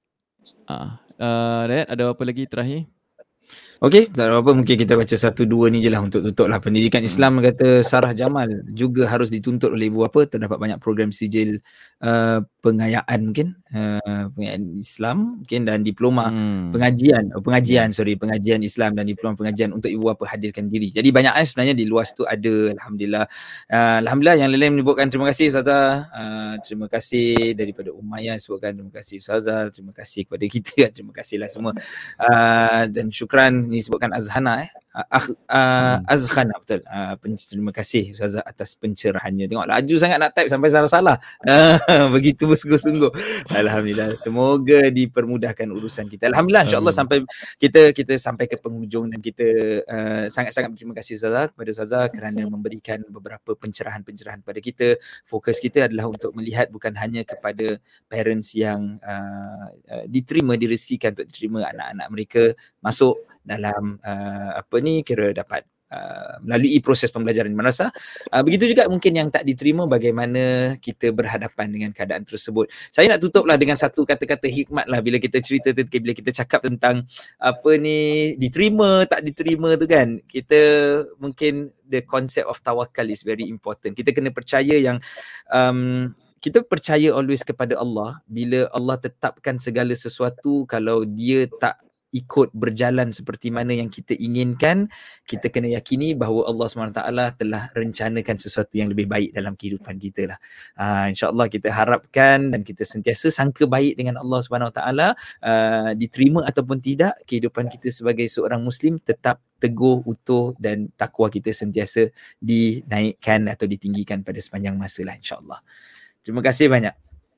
Ah, uh, Dayat, ada apa lagi terakhir? Okey, tak ada apa, mungkin kita baca satu dua ni je lah untuk tutup lah. Pendidikan Islam, hmm. kata Sarah Jamal, juga harus dituntut oleh ibu bapa. Terdapat banyak program sijil uh, pengayaan mungkin, uh, pengayaan Islam mungkin, dan diploma hmm. pengajian, oh, pengajian yeah. sorry, pengajian Islam dan diploma pengajian untuk ibu bapa hadirkan diri. Jadi banyak eh, sebenarnya di luar tu ada, Alhamdulillah. Uh, Alhamdulillah, yang lain-lain menyebutkan terima kasih Ustazah, uh, terima kasih daripada Umayyah sebutkan terima kasih Ustazah, terima kasih kepada kita, terima kasihlah semua, uh, dan syukran ni sebutkan Azhana eh uh, uh, Azhana, betul. Uh, terima kasih Ustazah atas pencerahannya. Tengok laju sangat nak type sampai salah-salah. Uh, begitu bersungguh-sungguh. Alhamdulillah. Semoga dipermudahkan urusan kita. Alhamdulillah, insya-Allah sampai kita kita sampai ke penghujung, dan kita uh, sangat-sangat berterima kasih Ustazah kepada Ustazah kerana memberikan beberapa pencerahan-pencerahan pada kita. Fokus kita adalah untuk melihat bukan hanya kepada parents yang uh, uh, diterima, diresikan untuk diterima anak-anak mereka masuk dalam uh, apa ni, kira dapat uh, melalui proses pembelajaran di madrasah. Uh, begitu juga mungkin yang tak diterima, bagaimana kita berhadapan dengan keadaan tersebut. Saya nak tutuplah dengan satu kata-kata hikmat lah bila kita cerita, bila kita cakap tentang apa ni, diterima tak diterima tu kan. Kita mungkin the concept of tawakal is very important. Kita kena percaya yang um, kita percaya always kepada Allah. Bila Allah tetapkan segala sesuatu, kalau dia tak ikut berjalan seperti mana yang kita inginkan, kita kena yakini bahawa Allah subhanahu wa taala telah rencanakan sesuatu yang lebih baik dalam kehidupan kita lah. Uh, InsyaAllah kita harapkan dan kita sentiasa sangka baik dengan Allah subhanahu wa taala. Uh, diterima ataupun tidak, kehidupan kita sebagai seorang Muslim tetap teguh, utuh, dan takwa kita sentiasa dinaikkan atau ditinggikan pada sepanjang masa lah, insyaAllah. Terima kasih banyak.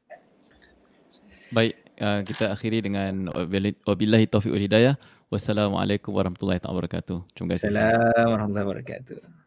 Baik. Uh, kita akhiri dengan wabillahi taufiq wal hidayah. Wassalamualaikum warahmatullahi wabarakatuh. Terima kasih. Assalamualaikum warahmatullahi wabarakatuh.